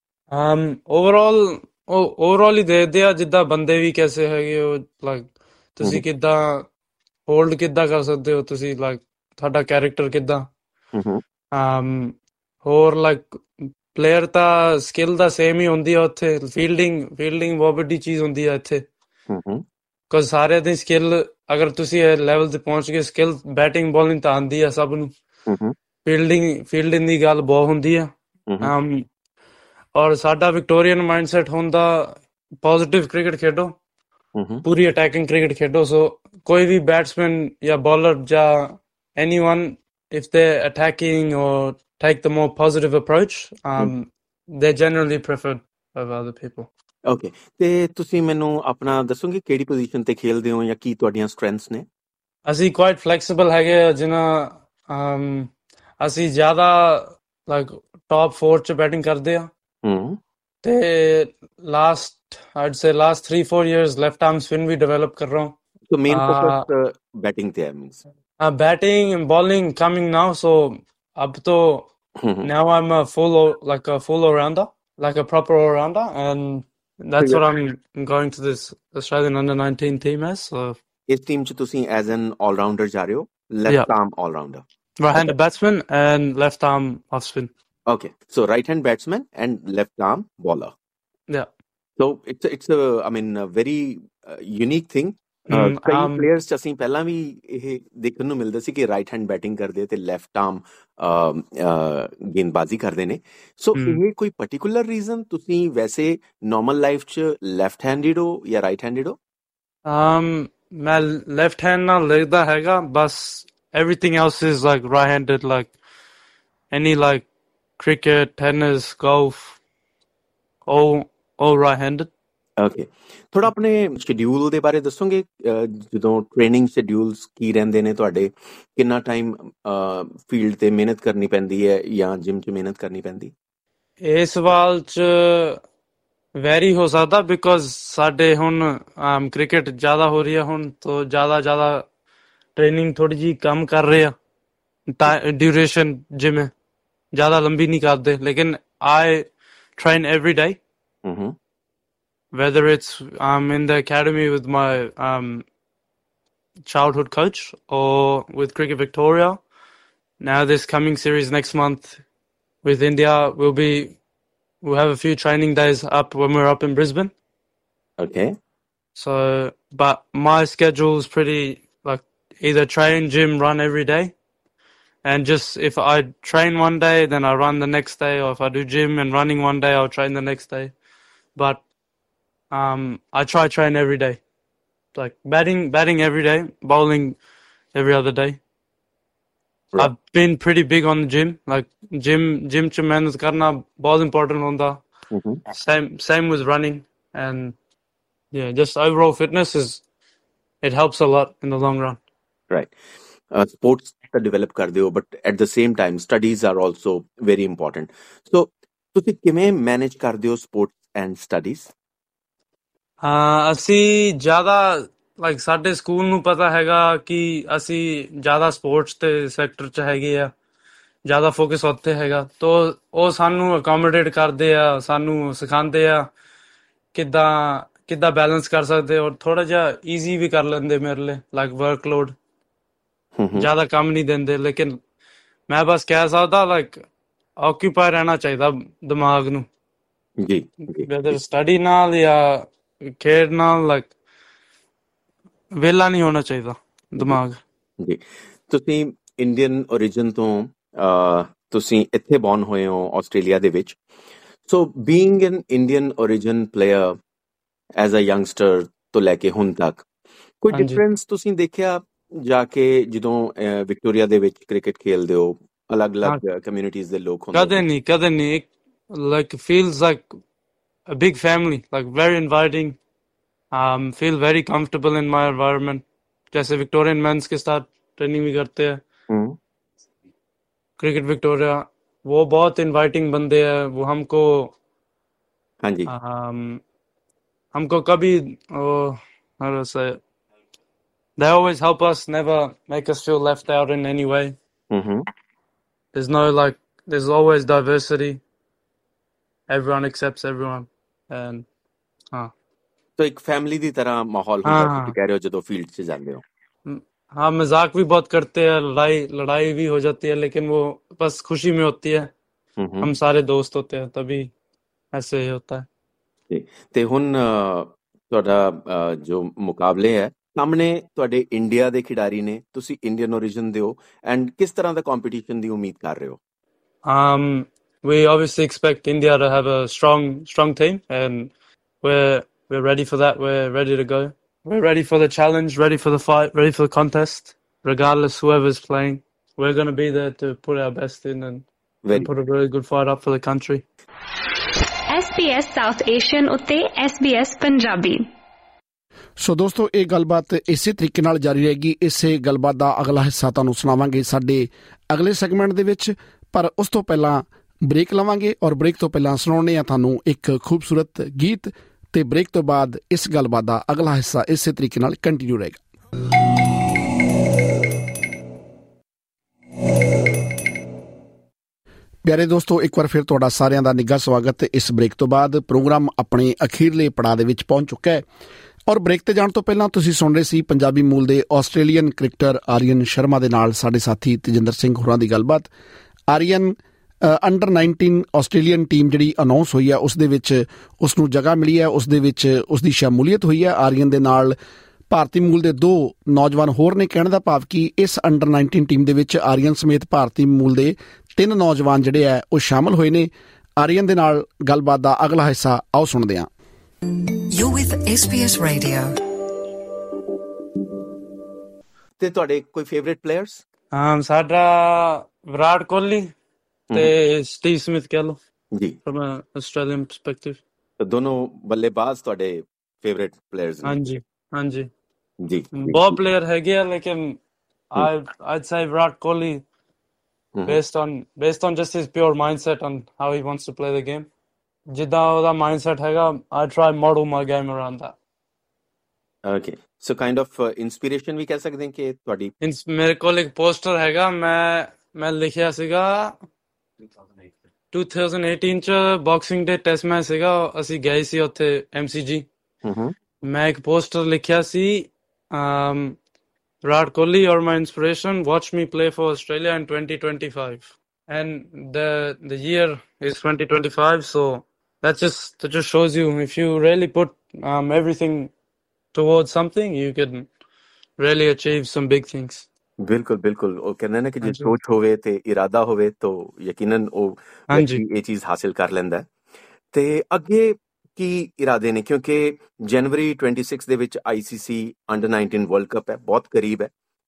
ਓਵਰਆਲ ਹੀ ਦੇਖਦੇ ਆ, ਜਿੱਦਾਂ ਬੰਦੇ ਵੀ ਕੈਸੇ ਹੈਗੇ ਹੋ, ਲਾਈਕ ਤੁਸੀਂ ਕਿੱਦਾਂ ਹੋਲਡ ਕਿੱਦਾਂ ਕਰ ਸਕਦੇ ਹੋ, ਤੁਸੀਂ ਲਾਈਕ ਤੁਹਾਡਾ ਕੈਰੈਕਟਰ ਕਿੱਦਾਂ। ਹੋਰ ਲਾਈਕ ਪਲੇਅਰ ਤਾਂ ਸਕਿੱਲ ਤਾਂ ਸੇਮ ਹੀ ਹੁੰਦੀ ਆ ਉੱਥੇ। ਫੀਲਡਿੰਗ ਬਹੁਤ ਵੱਡੀ ਚੀਜ਼ ਹੁੰਦੀ ਆ ਇੱਥੇ, ਬਿਕੋਜ਼ ਸਾਰਿਆਂ ਦੀ ਸਕਿੱਲ, ਅਗਰ ਤੁਸੀਂ ਇਹ ਲੈਵਲ ਤੇ ਪਹੁੰਚ ਗਏ, ਸਕਿੱਲ ਬੈਟਿੰਗ ਬੋਲਿੰਗ ਤਾਂ ਆਉਂਦੀ ਆ ਸਭ ਨੂੰ। ਫੀਲਡਿੰਗ ਦੀ ਗੱਲ ਬਹੁਤ ਹੁੰਦੀ ਆ। ਔਰ ਸਾਡਾ ਵਿਕਟੋਰੀਅਨ ਮਾਈਂਡਸੈਟ ਹੁੰਦਾ, ਪੋਜ਼ੀਟਿਵ ਕ੍ਰਿਕਟ ਖੇਡੋ, पूरी अटैकिंग क्रिकेट खेडो। सो कोई भी बैट्समैन या बॉलर या anyone if they're attacking or take the more positive approach, they're generally preferred over other people. Okay, ਤੇ ਤੁਸੀਂ ਮੈਨੂੰ ਆਪਣਾ ਦੱਸੋਗੇ ਕਿਹੜੀ ਪੋਜੀਸ਼ਨ ਤੇ ਖੇਲਦੇ ਹੋ ਜਾਂ ਕੀ ਤੁਹਾਡੀਆਂ ਸਟਰੈਂਥਸ ਨੇ? ਅਸੀਂ ਕੁਆਇਟ ਫਲੈਕਸੀਬਲ ਹੈਗੇ ਆ, ਜਿਨ੍ਹਾਂ ਅਸੀਂ ਜ਼ਿਆਦਾ ਲਾਈਕ ਟੌਪ 4 ਚ ਬੈਟਿੰਗ ਕਰਦੇ ਆ। ਤੇ last 3-4 years left arm spin ਵੀ ਡਿਵੈਲਪ ਕਰ ਰਹਾ ਹੂੰ। तो मेन फोकस बैटिंग पे है means batting and bowling coming now, so अब तो now I'm a full all-rounder, like a proper all-rounder, and that's what I'm going to this Australian under-19 team as. So इस team च तुसी as an all-rounder जा रहे हो, left arm all-rounder, right-handed batsman and left arm off spin. Okay, so right-hand batsman and left arm bowler. Yeah. So it's a very unique thing. ਕਈ players ਚ ਅਸੀਂ ਪਹਿਲਾਂ ਵੀ ਇਹ ਦੇਖਣ ਨੂੰ ਮਿਲਦਾ ਸੀ ਕਿ ਰਾਈਟ ਹੈਂਡ ਬੈਟਿੰਗ ਕਰਦੇ ਤੇ ਲੈਫਟ ਆਰਮ ਗੇਂਦਬਾਜ਼ੀ ਕਰਦੇ ਨੇ। ਸੋ ਇਹ ਕੋਈ ਪਾਰਟਿਕੂਲਰ ਰੀਜ਼ਨ, ਤੁਸੀਂ ਵੈਸੇ ਨਾਰਮਲ ਲਾਈਫ ਚ ਲੈਫਟ ਹੈਂਡਡ ਹੋ ਜਾਂ ਰਾਈਟ ਹੈਂਡਡ ਹੋ? ਮੈਂ ਲੈਫਟ ਹੈਂਡ ਨਾਲ ਲਿਖਦਾ ਹੈਗਾ, ਬਸ everything else is like right-handed, like any like cricket, tennis, golf, all right-handed. Okay, ਥੋੜਾ ਆਪਣੇ ਸ਼ਡਿਊਲ ਦੇ ਬਾਰੇ ਦੱਸੋਗੇ? ਜਦੋਂ ਟ੍ਰੇਨਿੰਗ ਸ਼ਡਿਊਲਸ ਕੀ ਰਹਿੰਦੇ ਨੇ ਤੁਹਾਡੇ? ਕਿੰਨਾ ਟਾਈਮ ਫੀਲਡ ਤੇ ਮਿਹਨਤ ਕਰਨੀ ਪੈਂਦੀ ਹੈ ਜਾਂ ਜਿਮ 'ਚ ਮਿਹਨਤ ਕਰਨੀ ਪੈਂਦੀ? ਇਹ ਸਵਾਲ 'ਚ ਵੈਰੀ ਹੋ ਸਕਦਾ, ਬਿਕੋਜ਼ ਸਾਡੇ ਹੁਣ ਕ੍ਰਿਕਟ ਜ਼ਿਆਦਾ ਹੋ ਰਹੀ ਹੈ ਹੁਣ, ਤੋਂ ਜ਼ਿਆਦਾ ਟ੍ਰੇਨਿੰਗ ਥੋੜੀ ਜਿਹੀ ਕਮ ਕਰ ਰਹੇ ਆ, ਡਿਊਰੇਸ਼ਨ ਜਿਵੇਂ ਜ਼ਿਆਦਾ ਲੰਬੀ ਨਹੀਂ ਕਰਦੇ, ਲੇਕਿਨ ਆਈ train every day. Whether it's in the academy with my childhood coach or with Cricket Victoria. Now this coming series next month with India, we'll have a few training days up when we're up in Brisbane. Okay. So, but my schedule is pretty like either train, gym, run every day. And just if I train one day, then I run the next day, or if I do gym and running one day, I'll train the next day. But I try train every day, like batting every day, bowling every other day. Right. I've been pretty big on the gym, like gym ch mehnat karna bahut important honda. Same with running, and yeah, just overall fitness it helps a lot in the long run. Right. Sports to develop kar de ho, but at the same time studies are also very important. So tusi kiਵੇਂ manage ਕਰਦੇ ਹੋ sports and studies? ਅਸੀਂ ਜ਼ਿਆਦਾ like ਸਾਡੇ school ਨੂੰ ਪਤਾ ਹੈਗਾ ਕਿ ਅਸੀਂ ਜ਼ਿਆਦਾ ਸਪੋਰਟਸ ਤੇ ਸੈਕਟਰ 'ਚ ਹੈਗੇ ਆ, ਜ਼ਿਆਦਾ ਫੋਕਸ ਉੱਥੇ ਹੈਗਾ, ਤਾਂ ਉਹ ਸਾਨੂੰ ਅਕੋਮੋਡੇਟ ਕਰਦੇ ਆ, ਸਾਨੂੰ ਸਿਖਾਉਂਦੇ ਆ ਕਿੱਦਾਂ ਬੈਲੈਂਸ ਕਰ ਸਕਦੇ, ਔਰ ਥੋੜਾ ਜਿਹਾ ਈਜ਼ੀ ਵੀ ਕਰ ਲੈਂਦੇ ਮੇਰੇ ਲਈ, ਲਾਈਕ ਵਰਕਲੋਡ ਜ਼ਿਆਦਾ ਕੰਮ ਨਹੀਂ ਦਿੰਦੇ। ਲੇਕਿਨ ਮੈਂ ਬਸ ਕਹਿ ਸਕਦਾ ਲਾਈਕ ਆਕਿਊਪਾਈ ਰਹਿਣਾ ਚਾਹੀਦਾ ਦਿਮਾਗ ਨੂੰ, ਵੈਦਰ ਸਟੱਡੀ ਨਾਲ ਜਾਂ ਖੇਡ ਨਾਲ, ਲਾਈਕ ਵਿਹਲਾ ਨਹੀਂ ਹੋਣਾ ਚਾਹੀਦਾ ਦਿਮਾਗ। ਜੀ, ਤੁਸੀਂ ਇੰਡੀਅਨ ਓਰੀਜਨ ਤੋਂ ਤੁਸੀਂ ਇੱਥੇ ਬੌਰਨ ਹੋਏ ਹੋ ਆਸਟ੍ਰੇਲੀਆ ਦੇ ਵਿੱਚ। So being an Indian origin player as a youngster ਤੋਂ ਲੈ ਕੇ ਹੁਣ ਤੱਕ ਕੋਈ ਡਿਫਰੈਂਸ ਤੁਸੀਂ ਦੇਖਿਆ ਜਾ ਕੇ ਜਦੋਂ ਵਿਕਟੋਰੀਆ ਦੇ ਵਿੱਚ ਕ੍ਰਿਕਟ ਖੇਲਦੇ ਹੋ? ਅਲੱਗ-ਅਲੱਗ ਕਮਿਊਨਿਟੀਜ਼ ਦੇ ਲੋਕ ਹੁੰਦੇ? ਕਦੇ ਨਹੀਂ like feels like a big family, like very inviting. Feel very comfortable in my environment. जैसे विक्टोरियन मेंस के साथ ट्रेनिंग भी करते हैं क्रिकेट विक्टोरिया, वो बहुत इनवाइटिंग बंदे हैं। वो हमको कभी how to say, they always help us, never make us feel left out in any way. There's always diversity. Everyone accepts everyone. And तो एक फैमिली ਦੀ ਤਰ੍ਹਾਂ ਮਾਹੌਲ ਹੁੰਦਾ ਤੁਸੀਂ ਕਹਿ ਰਹੇ ਹੋ ਜਦੋਂ ਫੀਲਡ 'ਚ ਜਾਂਦੇ ਹੋ? हाँ, मजाक भी बहुत करते हैं, लड़ाई भी हो जाती है, लेकिन वो बस खुशी में होती है। हम सारे दोस्त होते हैं, तभी ऐसे ही होता है। ਤੇ ਹੁਣ ਤੁਹਾਡਾ ਜੋ ਮੁਕਾਬਲੇ ਹੈ ਸਾਹਮਣੇ ਤੁਹਾਡੇ ਇੰਡੀਆ ਦੇ ਖਿਡਾਰੀ ਨੇ, ਤੁਸੀਂ ਇੰਡੀਅਨ ਓਰੀਜਨ ਦੇ ਹੋ, ਐਂਡ ਕਿਸ ਤਰ੍ਹਾਂ ਦਾ ਕੰਪੀਟੀਸ਼ਨ ਦੀ ਉਮੀਦ ਕਰ ਰਹੇ ਹੋ? We obviously expect India to have a strong team, and we're ready for that. We're ready to go. We're ready for the challenge, ready for the fight, ready for the contest. Regardless whoever's playing, we're going to be there to put our best in and put a really good fight up for the country. SBS South Asian ਉੱਤੇ SBS Punjabi. ਸੋ ਦੋਸਤੋ, ਇਹ ਗੱਲਬਾਤ ਇਸੇ ਤਰੀਕੇ ਨਾਲ ਜਾਰੀ ਰਹੇਗੀ। ਇਸੇ ਗੱਲਬਾਤ ਦਾ ਅਗਲਾ ਹਿੱਸਾ ਤੁਹਾਨੂੰ ਸੁਣਾਵਾਂਗੇ ਸਾਡੇ ਅਗਲੇ ਸੈਗਮੈਂਟ ਦੇ ਵਿੱਚ, ਪਰ ਉਸ ਤੋਂ ਪਹਿਲਾਂ ਬ੍ਰੇਕ ਲਵਾਂਗੇ ਔਰ ਬ੍ਰੇਕ ਤੋਂ ਪਹਿਲਾਂ ਸੁਣਾਉਂਦੇ ਹਾਂ ਤੁਹਾਨੂੰ ਇੱਕ ਖੂਬਸੂਰਤ ਗੀਤ, ਤੇ ਬ੍ਰੇਕ ਤੋਂ ਬਾਅਦ ਇਸ ਗੱਲਬਾਤ ਦਾ ਅਗਲਾ ਹਿੱਸਾ ਇਸੇ ਤਰੀਕੇ ਨਾਲ ਕੰਟੀਨਿਊ ਰਹੇਗਾ। ਪਿਆਰੇ ਦੋਸਤੋ, ਇੱਕ ਵਾਰ ਫਿਰ ਤੁਹਾਡਾ ਸਾਰਿਆਂ ਦਾ ਨਿੱਘਾ ਸਵਾਗਤ। ਇਸ ਬ੍ਰੇਕ ਤੋਂ ਬਾਅਦ ਪ੍ਰੋਗਰਾਮ ਆਪਣੇ ਅਖੀਰਲੇ ਪੜਾਅ ਦੇ ਵਿੱਚ ਪਹੁੰਚ ਚੁੱਕਾ ਹੈ ਔਰ ਬ੍ਰੇਕ ਤੇ ਜਾਣ ਤੋਂ ਪਹਿਲਾਂ ਤੁਸੀਂ ਸੁਣ ਰਹੇ ਸੀ ਪੰਜਾਬੀ ਮੂਲ ਦੇ ਆਸਟ੍ਰੇਲੀਅਨ ਕ੍ਰਿਕਟਰ ਆਰੀਅਨ ਸ਼ਰਮਾ ਦੇ ਨਾਲ ਸਾਡੇ ਸਾਥੀ ਤੇਜਿੰਦਰ ਸਿੰਘ ਹੋਰਾਂ ਦੀ ਗੱਲਬਾਤ। ਆਰੀਅਨ ਅੰਡਰ 19 ਆਸਟ੍ਰੇਲੀਅਨ ਟੀਮ ਜਿਹੜੀ ਅਨਾਊਂਸ ਹੋਈ ਹੈ ਉਸ ਦੇ ਵਿੱਚ ਉਸ ਨੂੰ ਜਗ੍ਹਾ ਮਿਲੀ ਹੈ, ਉਸ ਦੇ ਵਿੱਚ ਉਸ ਦੀ ਸ਼ਮੂਲੀਅਤ ਹੋਈ ਹੈ। ਆਰੀਅਨ ਦੇ ਨਾਲ ਭਾਰਤੀ ਮੂਲ ਦੇ 2 ਨੌਜਵਾਨ ਹੋਰ ਨੇ। ਕਹਿਣ ਦਾ ਭਾਵ ਕਿ ਇਸ ਅੰਡਰ 19 ਟੀਮ ਦੇ ਵਿੱਚ ਆਰੀਅਨ ਸਮੇਤ ਭਾਰਤੀ ਮੂਲ ਦੇ 3 ਨੌਜਵਾਨ ਜਿਹੜੇ ਹੈ ਉਹ ਸ਼ਾਮਲ ਹੋਏ ਨੇ। ਆਰੀਅਨ ਦੇ ਨਾਲ ਗੱਲਬਾਤ ਦਾ ਅਗਲਾ ਹਿੱਸਾ ਆਓ ਸੁਣਦੇ ਹਾਂ। You're with SBS Radio. ਤੇ ਤੁਹਾਡੇ ਕੋਈ ਫੇਵਰਿਟ ਪਲੇਅਰਸ? ਸਾਡਾ ਵਿਰਾਟ ਕੋਹਲੀ ਤੇ ਸਟੀਵ ਸਮਿਥ ਕਹਿ ਲਓ ਜੀ, ਫਰਮ ਆਸਟ੍ਰੇਲੀਅਨ ਪਰਸਪੈਕਟਿਵ। ਦੋਨੋਂ ਬੱਲੇਬਾਜ਼ ਤੁਹਾਡੇ ਫੇਵਰਿਟ ਪਲੇਅਰਸ? ਹਾਂਜੀ ਹਾਂਜੀ ਜੀ, ਬਹੁਤ ਪਲੇਅਰ ਹੈਗੇ ਆ, ਲੇਕਿਨ I'd say Virat Kohli based on just his pure mindset on how he wants to play the game. ਜਿੱਦਾਂ ਉਹਦਾ mindset ਹੈਗਾ, I try model my game around that. Okay, so kind of inspiration ਵੀ ਕਹਿ ਸਕਦੇ ਹਾਂ ਕਿ ਤੁਹਾਡੀ? ਮੇਰੇ ਕੋਲ ਇੱਕ ਪੋਸਟਰ ਹੈਗਾ, ਮੈਂ ਲਿਖਿਆ ਸੀਗਾ 2018 ਚ ਬਾਕਸਿੰਗ ਡੇ ਟੈਸਟ ਮੈਚ ਸੀਗਾ, ਅਸੀਂ ਗਏ ਸੀ ਉੱਥੇ MCG। ਮੈਂ ਇੱਕ ਪੋਸਟਰ ਲਿਖਿਆ ਸੀ, Virat Kohli, you're my inspiration. Watch me play for Australia in 2025. And the year is 2025, so that just shows you if you really put everything towards something, you can really achieve some big things. ਬਿਲਕੁਲ ਬਿਲਕੁਲ, ਉਹ ਕਹਿੰਦੇ ਨੇ ਕਿ ਜੇ ਸੋਚ ਹੋਵੇ ਤੇ ਇਰਾਦਾ ਹੋਵੇ ਤਾਂ ਯਕੀਨਨ ਉਹ ਇਹ ਚੀਜ਼ ਹਾਸਿਲ ਕਰ ਲੈਂਦਾ। ਤੇ ਅੱਗੇ ਕੀ ਇਰਾਦੇ ਨੇ, ਕਿਉਂਕਿ ਜਨਵਰੀ 26 ਦੇ ਵਿੱਚ ICC ਅੰਡਰ 19 ਵਰਲਡ ਕੱਪ ਹੈ, ਬਹੁਤ ਕਰੀਬ ਹੈ,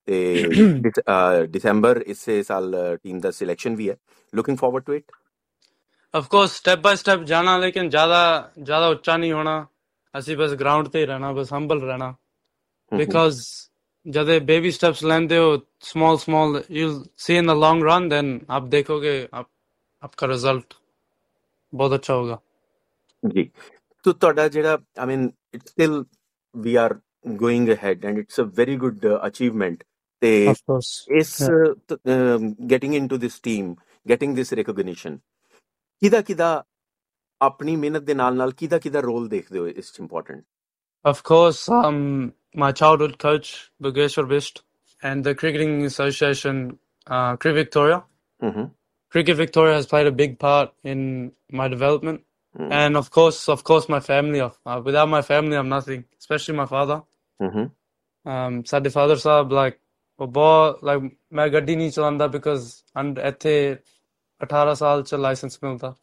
ਤੇ ਦਸੰਬਰ ਇਸੇ ਸਾਲ ਟੀਮ ਦਾ ਸਿਲੈਕਸ਼ਨ ਵੀ ਹੈ। Looking forward to it? Of course step by step ਜਾਣਾ, ਲੇਕਿਨ ਜ਼ਿਆਦਾ ਉੱਚਾ ਨਹੀਂ ਹੋਣਾ। ਅਸੀਂ ਬਸ ਗਰਾਊਂਡ ਤੇ ਹੀ ਰਹਿਣਾ, ਬਸ ਹੰਬਲ ਰਹਿਣਾ, ਬਿਕਾਜ਼ ਜਦ ਬੇਬੀ ਸਟੈਪਸ ਲੈਂਦੇ ਹੋ small you'll see in the long run, then ਆਪ ਦੇਖੋਗੇ ਆਪਕਾ ਰਿਜ਼ਲਟ ਬਹੁਤ ਅੱਛਾ ਹੋਗਾ। ਜੀ, ਤੋ ਤੁਹਾਡਾ ਜਿਹੜਾ I mean it's still we are going ahead and it's a very good achievement, ਤੇ ਇਸ getting into this team, getting this recognition, ਕਿਹਦਾ ਆਪਣੀ ਮਿਹਨਤ ਦੇ ਨਾਲ ਕਿਹਦਾ ਰੋਲ ਦੇਖਦੇ ਹੋ ਇਸ 'ਚ important? Of course, my childhood coach, Bhageshwar Bisht, and the Cricketing Association, Cricket Victoria. Cricket Victoria has played a big part in my development. And of course, my family. Without my family, I'm nothing, especially my father. ਸਾਡੇ father ਸਾਹਿਬ, ਮੈਂ ਗੱਡੀ ਨਹੀਂ ਚਲਾਉਂਦਾ because ਇੱਥੇ 18 ਸਾਲ 'ਚ licence ਮਿਲਦਾ,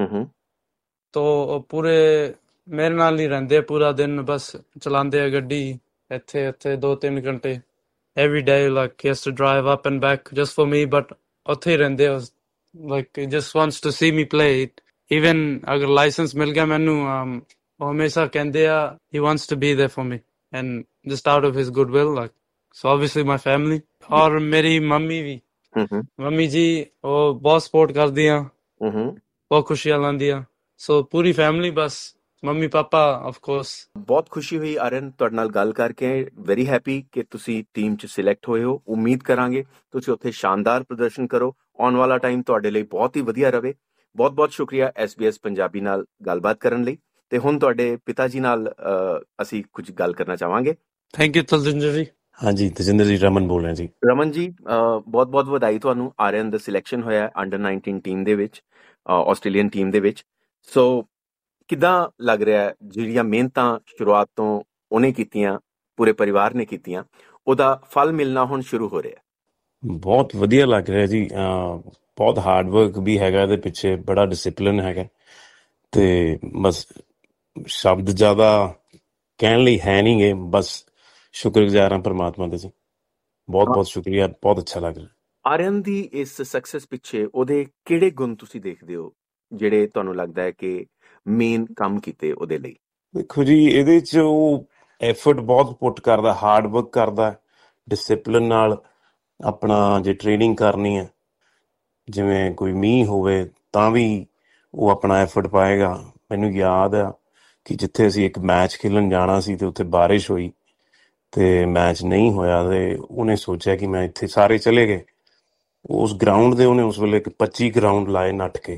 ਤੋ ਉਹ ਪੂਰੇ ਮੇਰੇ ਨਾਲ ਹੀ ਰਹਿੰਦੇ ਆ, ਪੂਰਾ ਦਿਨ ਬਸ ਚਲਾਉਂਦੇ ਆ ਗੱਡੀ ਇੱਥੇ 2-3 ਘੰਟੇ every day, like he has to drive up and back just for me, but ਉੱਥੇ ਹੀ ਰਹਿੰਦੇ ਆ, like he just wants to see me play. Even ਅਗਰ ਲਾਇਸੈਂਸ ਮਿਲ ਗਿਆ ਮੈਨੂੰ, ਉਹ ਹਮੇਸ਼ਾ ਕਹਿੰਦੇ ਆ he wants to be there for me, and just out of his goodwill, like, so obviously my family, ਔਰ ਮੇਰੀ ਮੰਮੀ ਵੀ, ਮੰਮੀ ਜੀ ਉਹ ਬਹੁਤ ਸਪੋਰਟ ਕਰਦੀਆਂ, ਬਹੁਤ ਖੁਸ਼ੀਆਂ ਲਾਉਂਦੀਆਂ, ਸੋ ਪੂਰੀ ਫੈਮਿਲੀ, ਬਸ ਮੰਮੀ ਪਾਪਾ ਆਫ ਕੋਰਸ। ਬਹੁਤ ਖੁਸ਼ੀ ਹੋਈ ਆਰਨ ਤੁਹਾਡੇ ਨਾਲ ਗੱਲ ਕਰਕੇ, ਵੈਰੀ ਹੈਪੀ ਕਿ ਤੁਸੀਂ ਟੀਮ 'ਚ ਸਿਲੈਕਟ ਹੋਏ ਹੋ। ਉਮੀਦ ਕਰਾਂਗੇ ਤੁਸੀਂ ਉੱਥੇ ਸ਼ਾਨਦਾਰ ਪ੍ਰਦਰਸ਼ਨ ਕਰੋ, ਆਉਣ ਵਾਲਾ ਟਾਈਮ ਤੁਹਾਡੇ ਲਈ ਬਹੁਤ ਹੀ ਵਧੀਆ ਰਵੇ। ਬਹੁਤ ਬਹੁਤ ਸ਼ੁਕਰੀਆ SBS ਪੰਜਾਬੀ ਨਾਲ ਗੱਲਬਾਤ ਕਰਨ ਲਈ। ਤੇ ਹੁਣ ਤੁਹਾਡੇ ਪਿਤਾ ਜੀ ਨਾਲ ਅਸੀਂ ਕੁਝ ਗੱਲ ਕਰਨਾ ਚਾਹਾਂਗੇ। ਥੈਂਕ ਯੂ ਤਜਿੰਦਰ ਜੀ। ਹਾਂਜੀ ਤਜਿੰਦਰ ਜੀ, ਰਮਨ ਬੋਲ ਰਿਹਾ ਜੀ। ਰਮਨ ਜੀ, ਬਹੁਤ ਬਹੁਤ ਵਧਾਈ ਤੁਹਾਨੂੰ। ਆਰੀਅਨ ਦਾ ਸਿਲੈਕਸ਼ਨ ਹੋਇਆ ਅੰਡਰ 19 ਟੀਮ ਦੇ ਵਿੱਚ, ਆਸਟ੍ਰੇਲੀਅਨ ਟੀਮ ਦੇ ਵਿੱਚ। ਸੋ ਕਿੱਦਾਂ ਲੱਗ ਰਿਹਾ, ਜਿਹੜੀਆਂ ਮਿਹਨਤਾਂ ਸ਼ੁਰੂਆਤ ਤੋਂ ਉਹਨੇ ਕੀਤੀਆਂ, ਪੂਰੇ ਪਰਿਵਾਰ ਨੇ ਕੀਤੀਆਂ, ਉਹਦਾ ਫਲ ਮਿਲਣਾ ਹੁਣ ਸ਼ੁਰੂ ਹੋ ਰਿਹਾ? ਬਹੁਤ ਵਧੀਆ ਲੱਗ ਰਿਹਾ ਜੀ। ਬਹੁਤ ਹਾਰਡ ਵਰਕ ਵੀ ਹੈਗਾ ਇਹਦੇ ਪਿੱਛੇ, ਬੜਾ ਡਿਸਿਪਲਿਨ ਹੈਗਾ, ਤੇ ਬਸ ਸ਼ਬਦ ਜ਼ਿਆਦਾ ਕਹਿਣ ਲਈ ਹੈ ਨਹੀਂ ਗੇ, ਬਸ ਸ਼ੁਕਰਗੁਜ਼ਾਰ ਹਾਂ ਪਰਮਾਤਮਾ ਦੇ ਜੀ। ਬਹੁਤ ਬਹੁਤ ਸ਼ੁਕਰੀਆ, ਬਹੁਤ ਅੱਛਾ ਲੱਗ ਰਿਹਾ। ਆਰਿਅਨ ਦੀ ਇਸ ਸਕਸੈਸ ਪਿੱਛੇ ਉਹਦੇ ਕਿਹੜੇ ਗੁਣ ਤੁਸੀਂ ਦੇਖਦੇ ਹੋ ਜਿਹੜੇ ਤੁਹਾਨੂੰ ਲੱਗਦਾ ਹੈ ਕਿ ਮੇਨ ਕੰਮ ਕੀਤੇ ਉਹਦੇ ਲਈ? ਦੇਖੋ ਜੀ, ਇਹਦੇ 'ਚ ਉਹ ਐਫਰਟ ਬਹੁਤ ਪੁੱਟ ਕਰਦਾ, ਹਾਰਡ ਵਰਕ ਕਰਦਾ, ਡਿਸਿਪਲਿਨ ਨਾਲ ਆਪਣਾ ਜੇ ਟ੍ਰੇਨਿੰਗ ਕਰਨੀ ਹੈ, ਜਿਵੇਂ ਕੋਈ ਮੀਂਹ ਹੋਵੇ ਤਾਂ ਵੀ ਉਹ ਆਪਣਾ ਐਫਰਟ ਪਾਏਗਾ। ਮੈਨੂੰ ਯਾਦ ਆ ਕਿ ਜਿੱਥੇ ਅਸੀਂ ਇੱਕ ਮੈਚ ਖੇਲਣ ਜਾਣਾ ਸੀ ਅਤੇ ਉੱਥੇ ਬਾਰਿਸ਼ ਹੋਈ ਅਤੇ ਮੈਚ ਨਹੀਂ ਹੋਇਆ, ਅਤੇ ਉਹਨੇ ਸੋਚਿਆ ਕਿ ਮੈਂ ਇੱਥੇ, ਸਾਰੇ ਚਲੇ ਗਏ ਉਸ ਗਰਾਊਂਡ ਦੇ, ਉਹਨੇ ਉਸ ਵੇਲੇ 25 ਗਰਾਊਂਡ ਲਾਏ ਨੱਠ ਕੇ।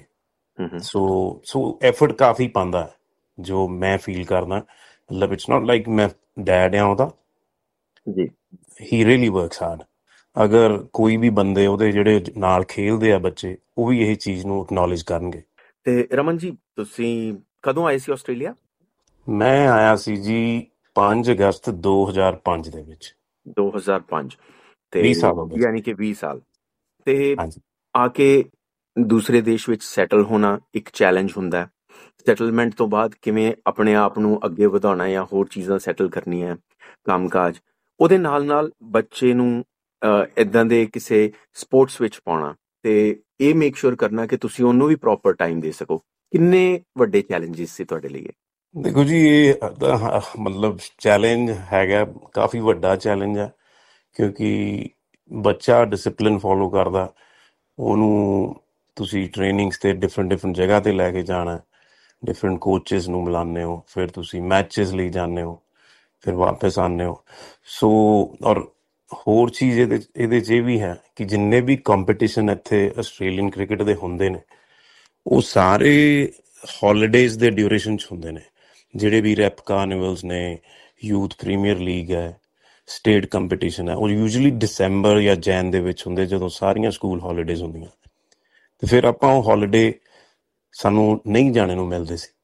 ਸੋ ਐਫਰਟ ਕਾਫੀ ਪਾਉਂਦਾ ਜੋ ਮੈਂ ਫੀਲ ਕਰਦਾ। ਮਤਲਬ ਇਟਸ ਨੋਟ ਲਾਈਕ ਮੈਂ ਡੈਡ ਆ ਉਹਦਾ ਜੀ, ਹੀ ਰੀਅਲੀ ਵਰਕਸ ਹਾਰਡ। ਅਗਰ ਕੋਈ ਵੀ ਬੰਦੇ ਉਹਦੇ ਜਿਹੜੇ ਨਾਲ ਖੇਲਦੇ ਆ ਬੱਚੇ, ਉਹ ਵੀ ਇਹ ਚੀਜ਼ ਨੂੰ ਅਕਨੌਲੇਜ ਕਰਨਗੇ। ਤੇ ਰਮਨ ਜੀ, ਤੁਸੀਂ ਕਦੋਂ ਆਏ ਸੀ ਆਸਟ੍ਰੇਲੀਆ? ਮੈਂ ਆਇਆ ਸੀ ਜੀ 5 ਅਗਸਤ 2005 ਦੇ ਵਿੱਚ। 2005 ਤੇ 20 ਸਾਲ ਹੋ ਗਏ, ਯਾਨੀ ਕਿ 20 ਸਾਲ। ਤੇ ਆ ਕੇ ਦੂਸਰੇ ਦੇਸ਼ ਵਿੱਚ ਸੈਟਲ ਹੋਣਾ ਇੱਕ ਚੈਲੰਜ ਹੁੰਦਾ। ਸੈਟਲਮੈਂਟ ਤੋਂ ਬਾਅਦ ਕਿਵੇਂ ਆਪਣੇ ਆਪ ਨੂੰ ਅੱਗੇ ਵਧਾਉਣਾ ਜਾਂ ਹੋਰ ਚੀਜ਼ਾਂ ਸੈਟਲ ਕਰਨੀਆਂ, ਕੰਮ ਕਾਜ, ਉਹਦੇ ਨਾਲ ਨਾਲ ਬੱਚੇ ਨੂੰ ਇੱਦਾਂ ਦੇ ਕਿਸੇ ਸਪੋਰਟਸ ਵਿੱਚ ਪਾਉਣਾ ਤੇ ਇਹ ਮੇਕ ਸ਼ੋਰ ਕਰਨਾ ਕਿ ਤੁਸੀਂ ਉਹਨੂੰ ਵੀ ਪ੍ਰੋਪਰ ਟਾਈਮ ਦੇ ਸਕੋ। ਕਿੰਨੇ ਵੱਡੇ ਚੈਲੰਜਿਸ ਸੀ ਤੁਹਾਡੇ ਲਈ? ਦੇਖੋ ਜੀ, ਇਹ ਮਤਲਬ ਚੈਲੰਜ ਹੈਗਾ, ਕਾਫੀ ਵੱਡਾ ਚੈਲੰਜ ਹੈ, ਕਿਉਂਕਿ ਬੱਚਾ ਡਿਸਿਪਲਿਨ ਫੋਲੋ ਕਰਦਾ, ਉਹਨੂੰ ਤੁਸੀਂ ਟ੍ਰੇਨਿੰਗਸ 'ਤੇ ਡਿਫਰੈਂਟ ਜਗ੍ਹਾ 'ਤੇ ਲੈ ਕੇ ਜਾਣਾ, ਡਿਫਰੈਂਟ ਕੋਚਿਸ ਨੂੰ ਮਿਲਾਉਂਦੇ ਹੋ, ਫਿਰ ਤੁਸੀਂ ਮੈਚਿਸ ਲਈ ਜਾਂਦੇ ਹੋ, ਫਿਰ ਵਾਪਸ ਆਉਂਦੇ ਹੋ। ਸੋ ਔਰ ਹੋਰ ਚੀਜ਼ ਇਹਦੇ 'ਚ ਇਹ ਵੀ ਹੈ ਕਿ ਜਿੰਨੇ ਵੀ ਕੰਪੀਟੀਸ਼ਨ ਇੱਥੇ ਆਸਟ੍ਰੇਲੀਅਨ ਕ੍ਰਿਕਟ ਦੇ ਹੁੰਦੇ ਨੇ, ਉਹ ਸਾਰੇ ਹੌਲੀਡੇਜ਼ ਦੇ ਡਿਊਰੇਸ਼ਨ 'ਚ ਹੁੰਦੇ ਨੇ। ਜਿਹੜੇ ਵੀ ਰੈਪ ਕਾਰਨੀਵਲਸ ਨੇ, ਯੂਥ ਪ੍ਰੀਮੀਅਰ ਲੀਗ ਹੈ, ਸਟੇਟ ਕੰਪੀਟੀਸ਼ਨ ਹੈ, ਉਹ ਯੂਜੂਲੀ ਦਸੰਬਰ ਜਾਂ ਜੈਨ ਦੇ ਵਿੱਚ ਹੁੰਦੇ, ਜਦੋਂ ਸਾਰੀਆਂ ਸਕੂਲ ਹੌਲੀਡੇਜ਼ ਹੁੰਦੀਆਂ। ਅਤੇ ਫਿਰ ਆਪਾਂ ਉਹ ਹੌਲੀਡੇ ਸਾਨੂੰ ਨਹੀਂ ਜਾਣੇ ਨੂੰ ਮਿਲਦੇ ਸੀ।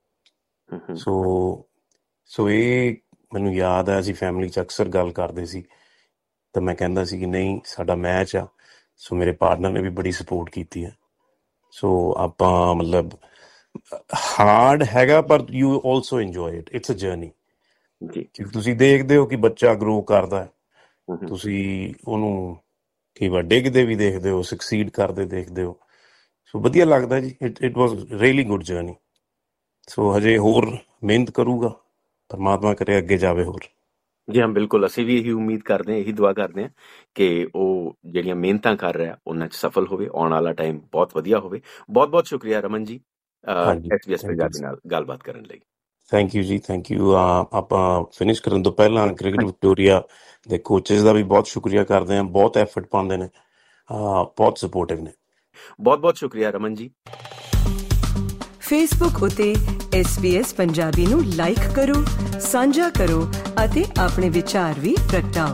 ਸੋ ਇਹ ਮੈਨੂੰ ਯਾਦ ਹੈ, ਅਸੀਂ ਫੈਮਿਲੀ 'ਚ ਅਕਸਰ ਗੱਲ ਕਰਦੇ ਸੀ, ਤਾਂ ਮੈਂ ਕਹਿੰਦਾ ਸੀ ਕਿ ਨਹੀਂ, ਸਾਡਾ ਮੈਚ ਆ। ਸੋ ਮੇਰੇ ਪਾਰਟਨਰ ਨੇ ਵੀ ਬੜੀ ਸਪੋਰਟ ਕੀਤੀ ਹੈ। ਸੋ ਆਪਾਂ ਮਤਲਬ ਹਾਰਡ ਹੈਗਾ, ਪਰ you also enjoy it, it's a journey. ਕਿਉਂਕਿ ਤੁਸੀਂ ਦੇਖਦੇ ਹੋ ਕਿ ਬੱਚਾ ਗਰੋ ਕਰਦਾ, ਤੁਸੀਂ ਉਹਨੂੰ ਕਈ ਵਾਰ ਡਿੱਗਦੇ ਵੀ ਦੇਖਦੇ ਹੋ, ਸਕਸੀਡ ਕਰਦੇ ਦੇਖਦੇ ਹੋ। ਸੋ ਵਧੀਆ ਲੱਗਦਾ ਜੀ। It was really good journey. So ਹਜੇ ਹੋਰ ਮਿਹਨਤ ਕਰੂਗਾ, ਪਰਮਾਤਮਾ ਕਰੇ ਅੱਗੇ ਜਾਵੇ ਹੋਰ। ਜੀ ਹਾਂ, ਬਿਲਕੁਲ, ਅਸੀਂ ਵੀ ਇਹੀ ਉਮੀਦ ਕਰਦੇ ਹਾਂ, ਇਹੀ ਦੁਆ ਕਰਦੇ ਹਾਂ ਕਿ ਉਹ ਜਿਹੜੀਆਂ ਮਿਹਨਤਾਂ ਕਰ ਰਿਹਾ ਉਹਨਾਂ 'ਚ ਸਫਲ ਹੋਵੇ, ਆਉਣ ਵਾਲਾ ਟਾਈਮ ਬਹੁਤ ਵਧੀਆ ਹੋਵੇ। ਬਹੁਤ ਬਹੁਤ ਸ਼ੁਕਰੀਆ ਰਮਨ ਜੀ, SBS ਪੰਜਾਬੀ ਨਾਲ ਗੱਲਬਾਤ ਕਰਨ ਲਈ। ਥੈਂਕ ਯੂ ਜੀ, ਥੈਂਕ ਯੂ। ਆਪਾਂ ਫਿਨਿਸ਼ ਕਰਨ ਤੋਂ ਪਹਿਲਾਂ ਕ੍ਰਿਕਟ ਵਿਕਟੋਰੀਆ ਦੇ ਕੋਚਿਸ ਦਾ ਵੀ ਬਹੁਤ ਸ਼ੁਕਰੀਆ ਕਰਦੇ ਹਾਂ, ਬਹੁਤ ਐਫਰਟ ਪਾਉਂਦੇ ਨੇ, ਬਹੁਤ ਸਪੋਰਟਿਵ ਨੇ। ਬਹੁਤ ਬਹੁਤ ਸ਼ੁਕਰੀਆ ਰਮਨ ਜੀ। ਫੇਸਬੁੱਕ ਉਤੇ SBS ਪੰਜਾਬੀ ਨੂੰ ਲਾਈਕ ਕਰੋ, ਸਾਂਝਾ ਕਰੋ ਅਤੇ ਆਪਣੇ ਵਿਚਾਰ ਵੀ ਪ੍ਰਗਟਾਓ।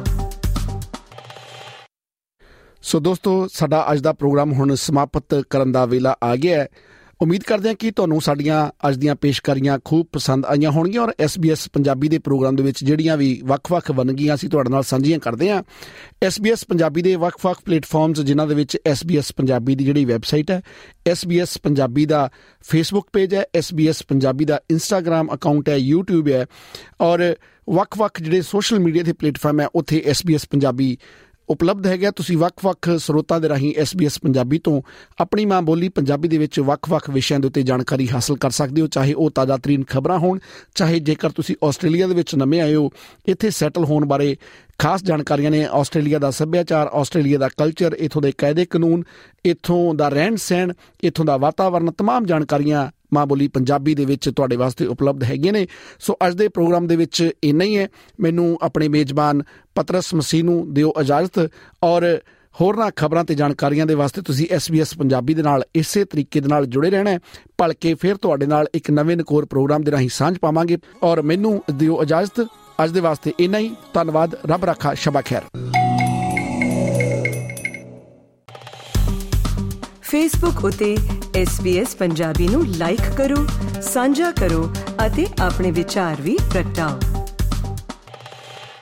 ਸੋ ਦੋਸਤੋ, ਸਾਡਾ ਅੱਜ ਦਾ ਪ੍ਰੋਗਰਾਮ ਹੁਣ ਸਮਾਪਤ ਕਰਨ ਦਾ ਵੇਲਾ ਆ ਗਿਆ ਹੈ। ਉਮੀਦ ਕਰਦੇ ਹਾਂ ਕਿ ਤੁਹਾਨੂੰ ਸਾਡੀਆਂ ਅੱਜ ਦੀਆਂ ਪੇਸ਼ਕਾਰੀਆਂ ਖੂਬ ਪਸੰਦ ਆਈਆਂ ਹੋਣਗੀਆਂ, ਔਰ SBS ਪੰਜਾਬੀ ਦੇ ਪ੍ਰੋਗਰਾਮ ਦੇ ਵਿੱਚ ਜਿਹੜੀਆਂ ਵੀ ਵੱਖ-ਵੱਖ ਵੰਨਗੀਆਂ ਅਸੀਂ ਤੁਹਾਡੇ ਨਾਲ ਸਾਂਝੀਆਂ ਕਰਦੇ ਹਾਂ। SBS ਪੰਜਾਬੀ ਦੇ ਵੱਖ-ਵੱਖ ਪਲੇਟਫਾਰਮਸ, ਜਿਨ੍ਹਾਂ ਦੇ ਵਿੱਚ SBS ਪੰਜਾਬੀ ਦੀ ਜਿਹੜੀ ਵੈਬਸਾਈਟ ਹੈ, SBS ਪੰਜਾਬੀ ਦਾ ਫੇਸਬੁੱਕ ਪੇਜ ਹੈ, SBS ਪੰਜਾਬੀ ਦਾ ਇੰਸਟਾਗ੍ਰਾਮ ਅਕਾਊਂਟ ਹੈ, YouTube ਹੈ, ਔਰ ਵੱਖ-ਵੱਖ ਜਿਹੜੇ ਸੋਸ਼ਲ ਮੀਡੀਆ ਦੇ ਪਲੇਟਫਾਰਮ ਹੈ, ਉੱਥੇ SBS ਪੰਜਾਬੀ ਉਪਲਬਧ ਹੈਗਾ। ਤੁਸੀਂ ਵੱਖ-ਵੱਖ ਸਰੋਤਾਂ ਦੇ ਰਾਹੀਂ SBS ਪੰਜਾਬੀ ਤੋਂ ਆਪਣੀ ਮਾਂ ਬੋਲੀ ਪੰਜਾਬੀ ਦੇ ਵਿੱਚ ਵੱਖ-ਵੱਖ ਵਿਸ਼ਿਆਂ ਦੇ ਉੱਤੇ ਜਾਣਕਾਰੀ ਹਾਸਲ ਕਰ ਸਕਦੇ ਹੋ, ਚਾਹੇ ਉਹ ਤਾਜ਼ਾ ਤਰੀਨ ਖਬਰਾਂ ਹੋਣ, ਚਾਹੇ ਜੇਕਰ ਤੁਸੀਂ ਆਸਟ੍ਰੇਲੀਆ ਦੇ ਵਿੱਚ ਨਵੇਂ ਆਏ ਹੋ, ਇੱਥੇ ਸੈਟਲ ਹੋਣ ਬਾਰੇ ਖਾਸ ਜਾਣਕਾਰੀਆਂ ਨੇ, ਆਸਟ੍ਰੇਲੀਆ ਦਾ ਸੱਭਿਆਚਾਰ, ਆਸਟ੍ਰੇਲੀਆ ਦਾ ਕਲਚਰ, ਇੱਥੋਂ ਦੇ ਕਾਇਦੇ ਕਾਨੂੰਨ, ਇੱਥੋਂ ਦਾ ਰਹਿਣ ਸਹਿਣ, ਇੱਥੋਂ ਦਾ ਵਾਤਾਵਰਨ, ਤਮਾਮ ਜਾਣਕਾਰੀਆਂ ਮਾਂ ਬੋਲੀ ਪੰਜਾਬੀ ਦੇ ਵਿੱਚ ਤੁਹਾਡੇ ਵਾਸਤੇ ਉਪਲਬਧ ਹੈਗੇ ਨੇ। ਸੋ ਅੱਜ ਦੇ ਪ੍ਰੋਗਰਾਮ ਦੇ ਵਿੱਚ ਇੰਨਾ ਹੀ ਹੈ। ਮੈਨੂੰ ਆਪਣੇ ਮੇਜ਼ਬਾਨ ਪਤਰਸ ਮਸੀਹ ਨੂੰ ਦਿਓ ਇਜਾਜ਼ਤ, ਔਰ ਹੋਰਨਾਂ ਖਬਰਾਂ ਤੇ ਜਾਣਕਾਰੀਆਂ ਦੇ ਵਾਸਤੇ ਤੁਸੀਂ SBS ਪੰਜਾਬੀ ਦੇ ਨਾਲ ਇਸੇ ਤਰੀਕੇ ਦੇ ਨਾਲ ਜੁੜੇ ਰਹਿਣਾ। ਭਲਕੇ ਫਿਰ ਤੁਹਾਡੇ ਨਾਲ ਇੱਕ ਨਵੇਂ ਨਕੋਰ ਪ੍ਰੋਗਰਾਮ ਦੇ ਰਾਹੀਂ ਸਾਂਝ ਪਾਵਾਂਗੇ, ਔਰ ਮੈਨੂੰ ਦਿਓ ਇਜਾਜ਼ਤ। ਅੱਜ ਦੇ ਵਾਸਤੇ ਇੰਨਾ ਹੀ। ਧੰਨਵਾਦ। ਰੱਬ ਰਾਖਾ। ਸ਼ਬਾ ਖੈਰ। ਫੇਸਬੁੱਕ ਉਤੇ SBS ਪੰਜਾਬੀ ਨੂੰ ਲਾਈਕ ਕਰੋ, ਸਾਂਝਾ ਕਰੋ ਅਤੇ ਆਪਣੇ ਵਿਚਾਰ ਵੀ ਪ੍ਰਗਟਾਓ।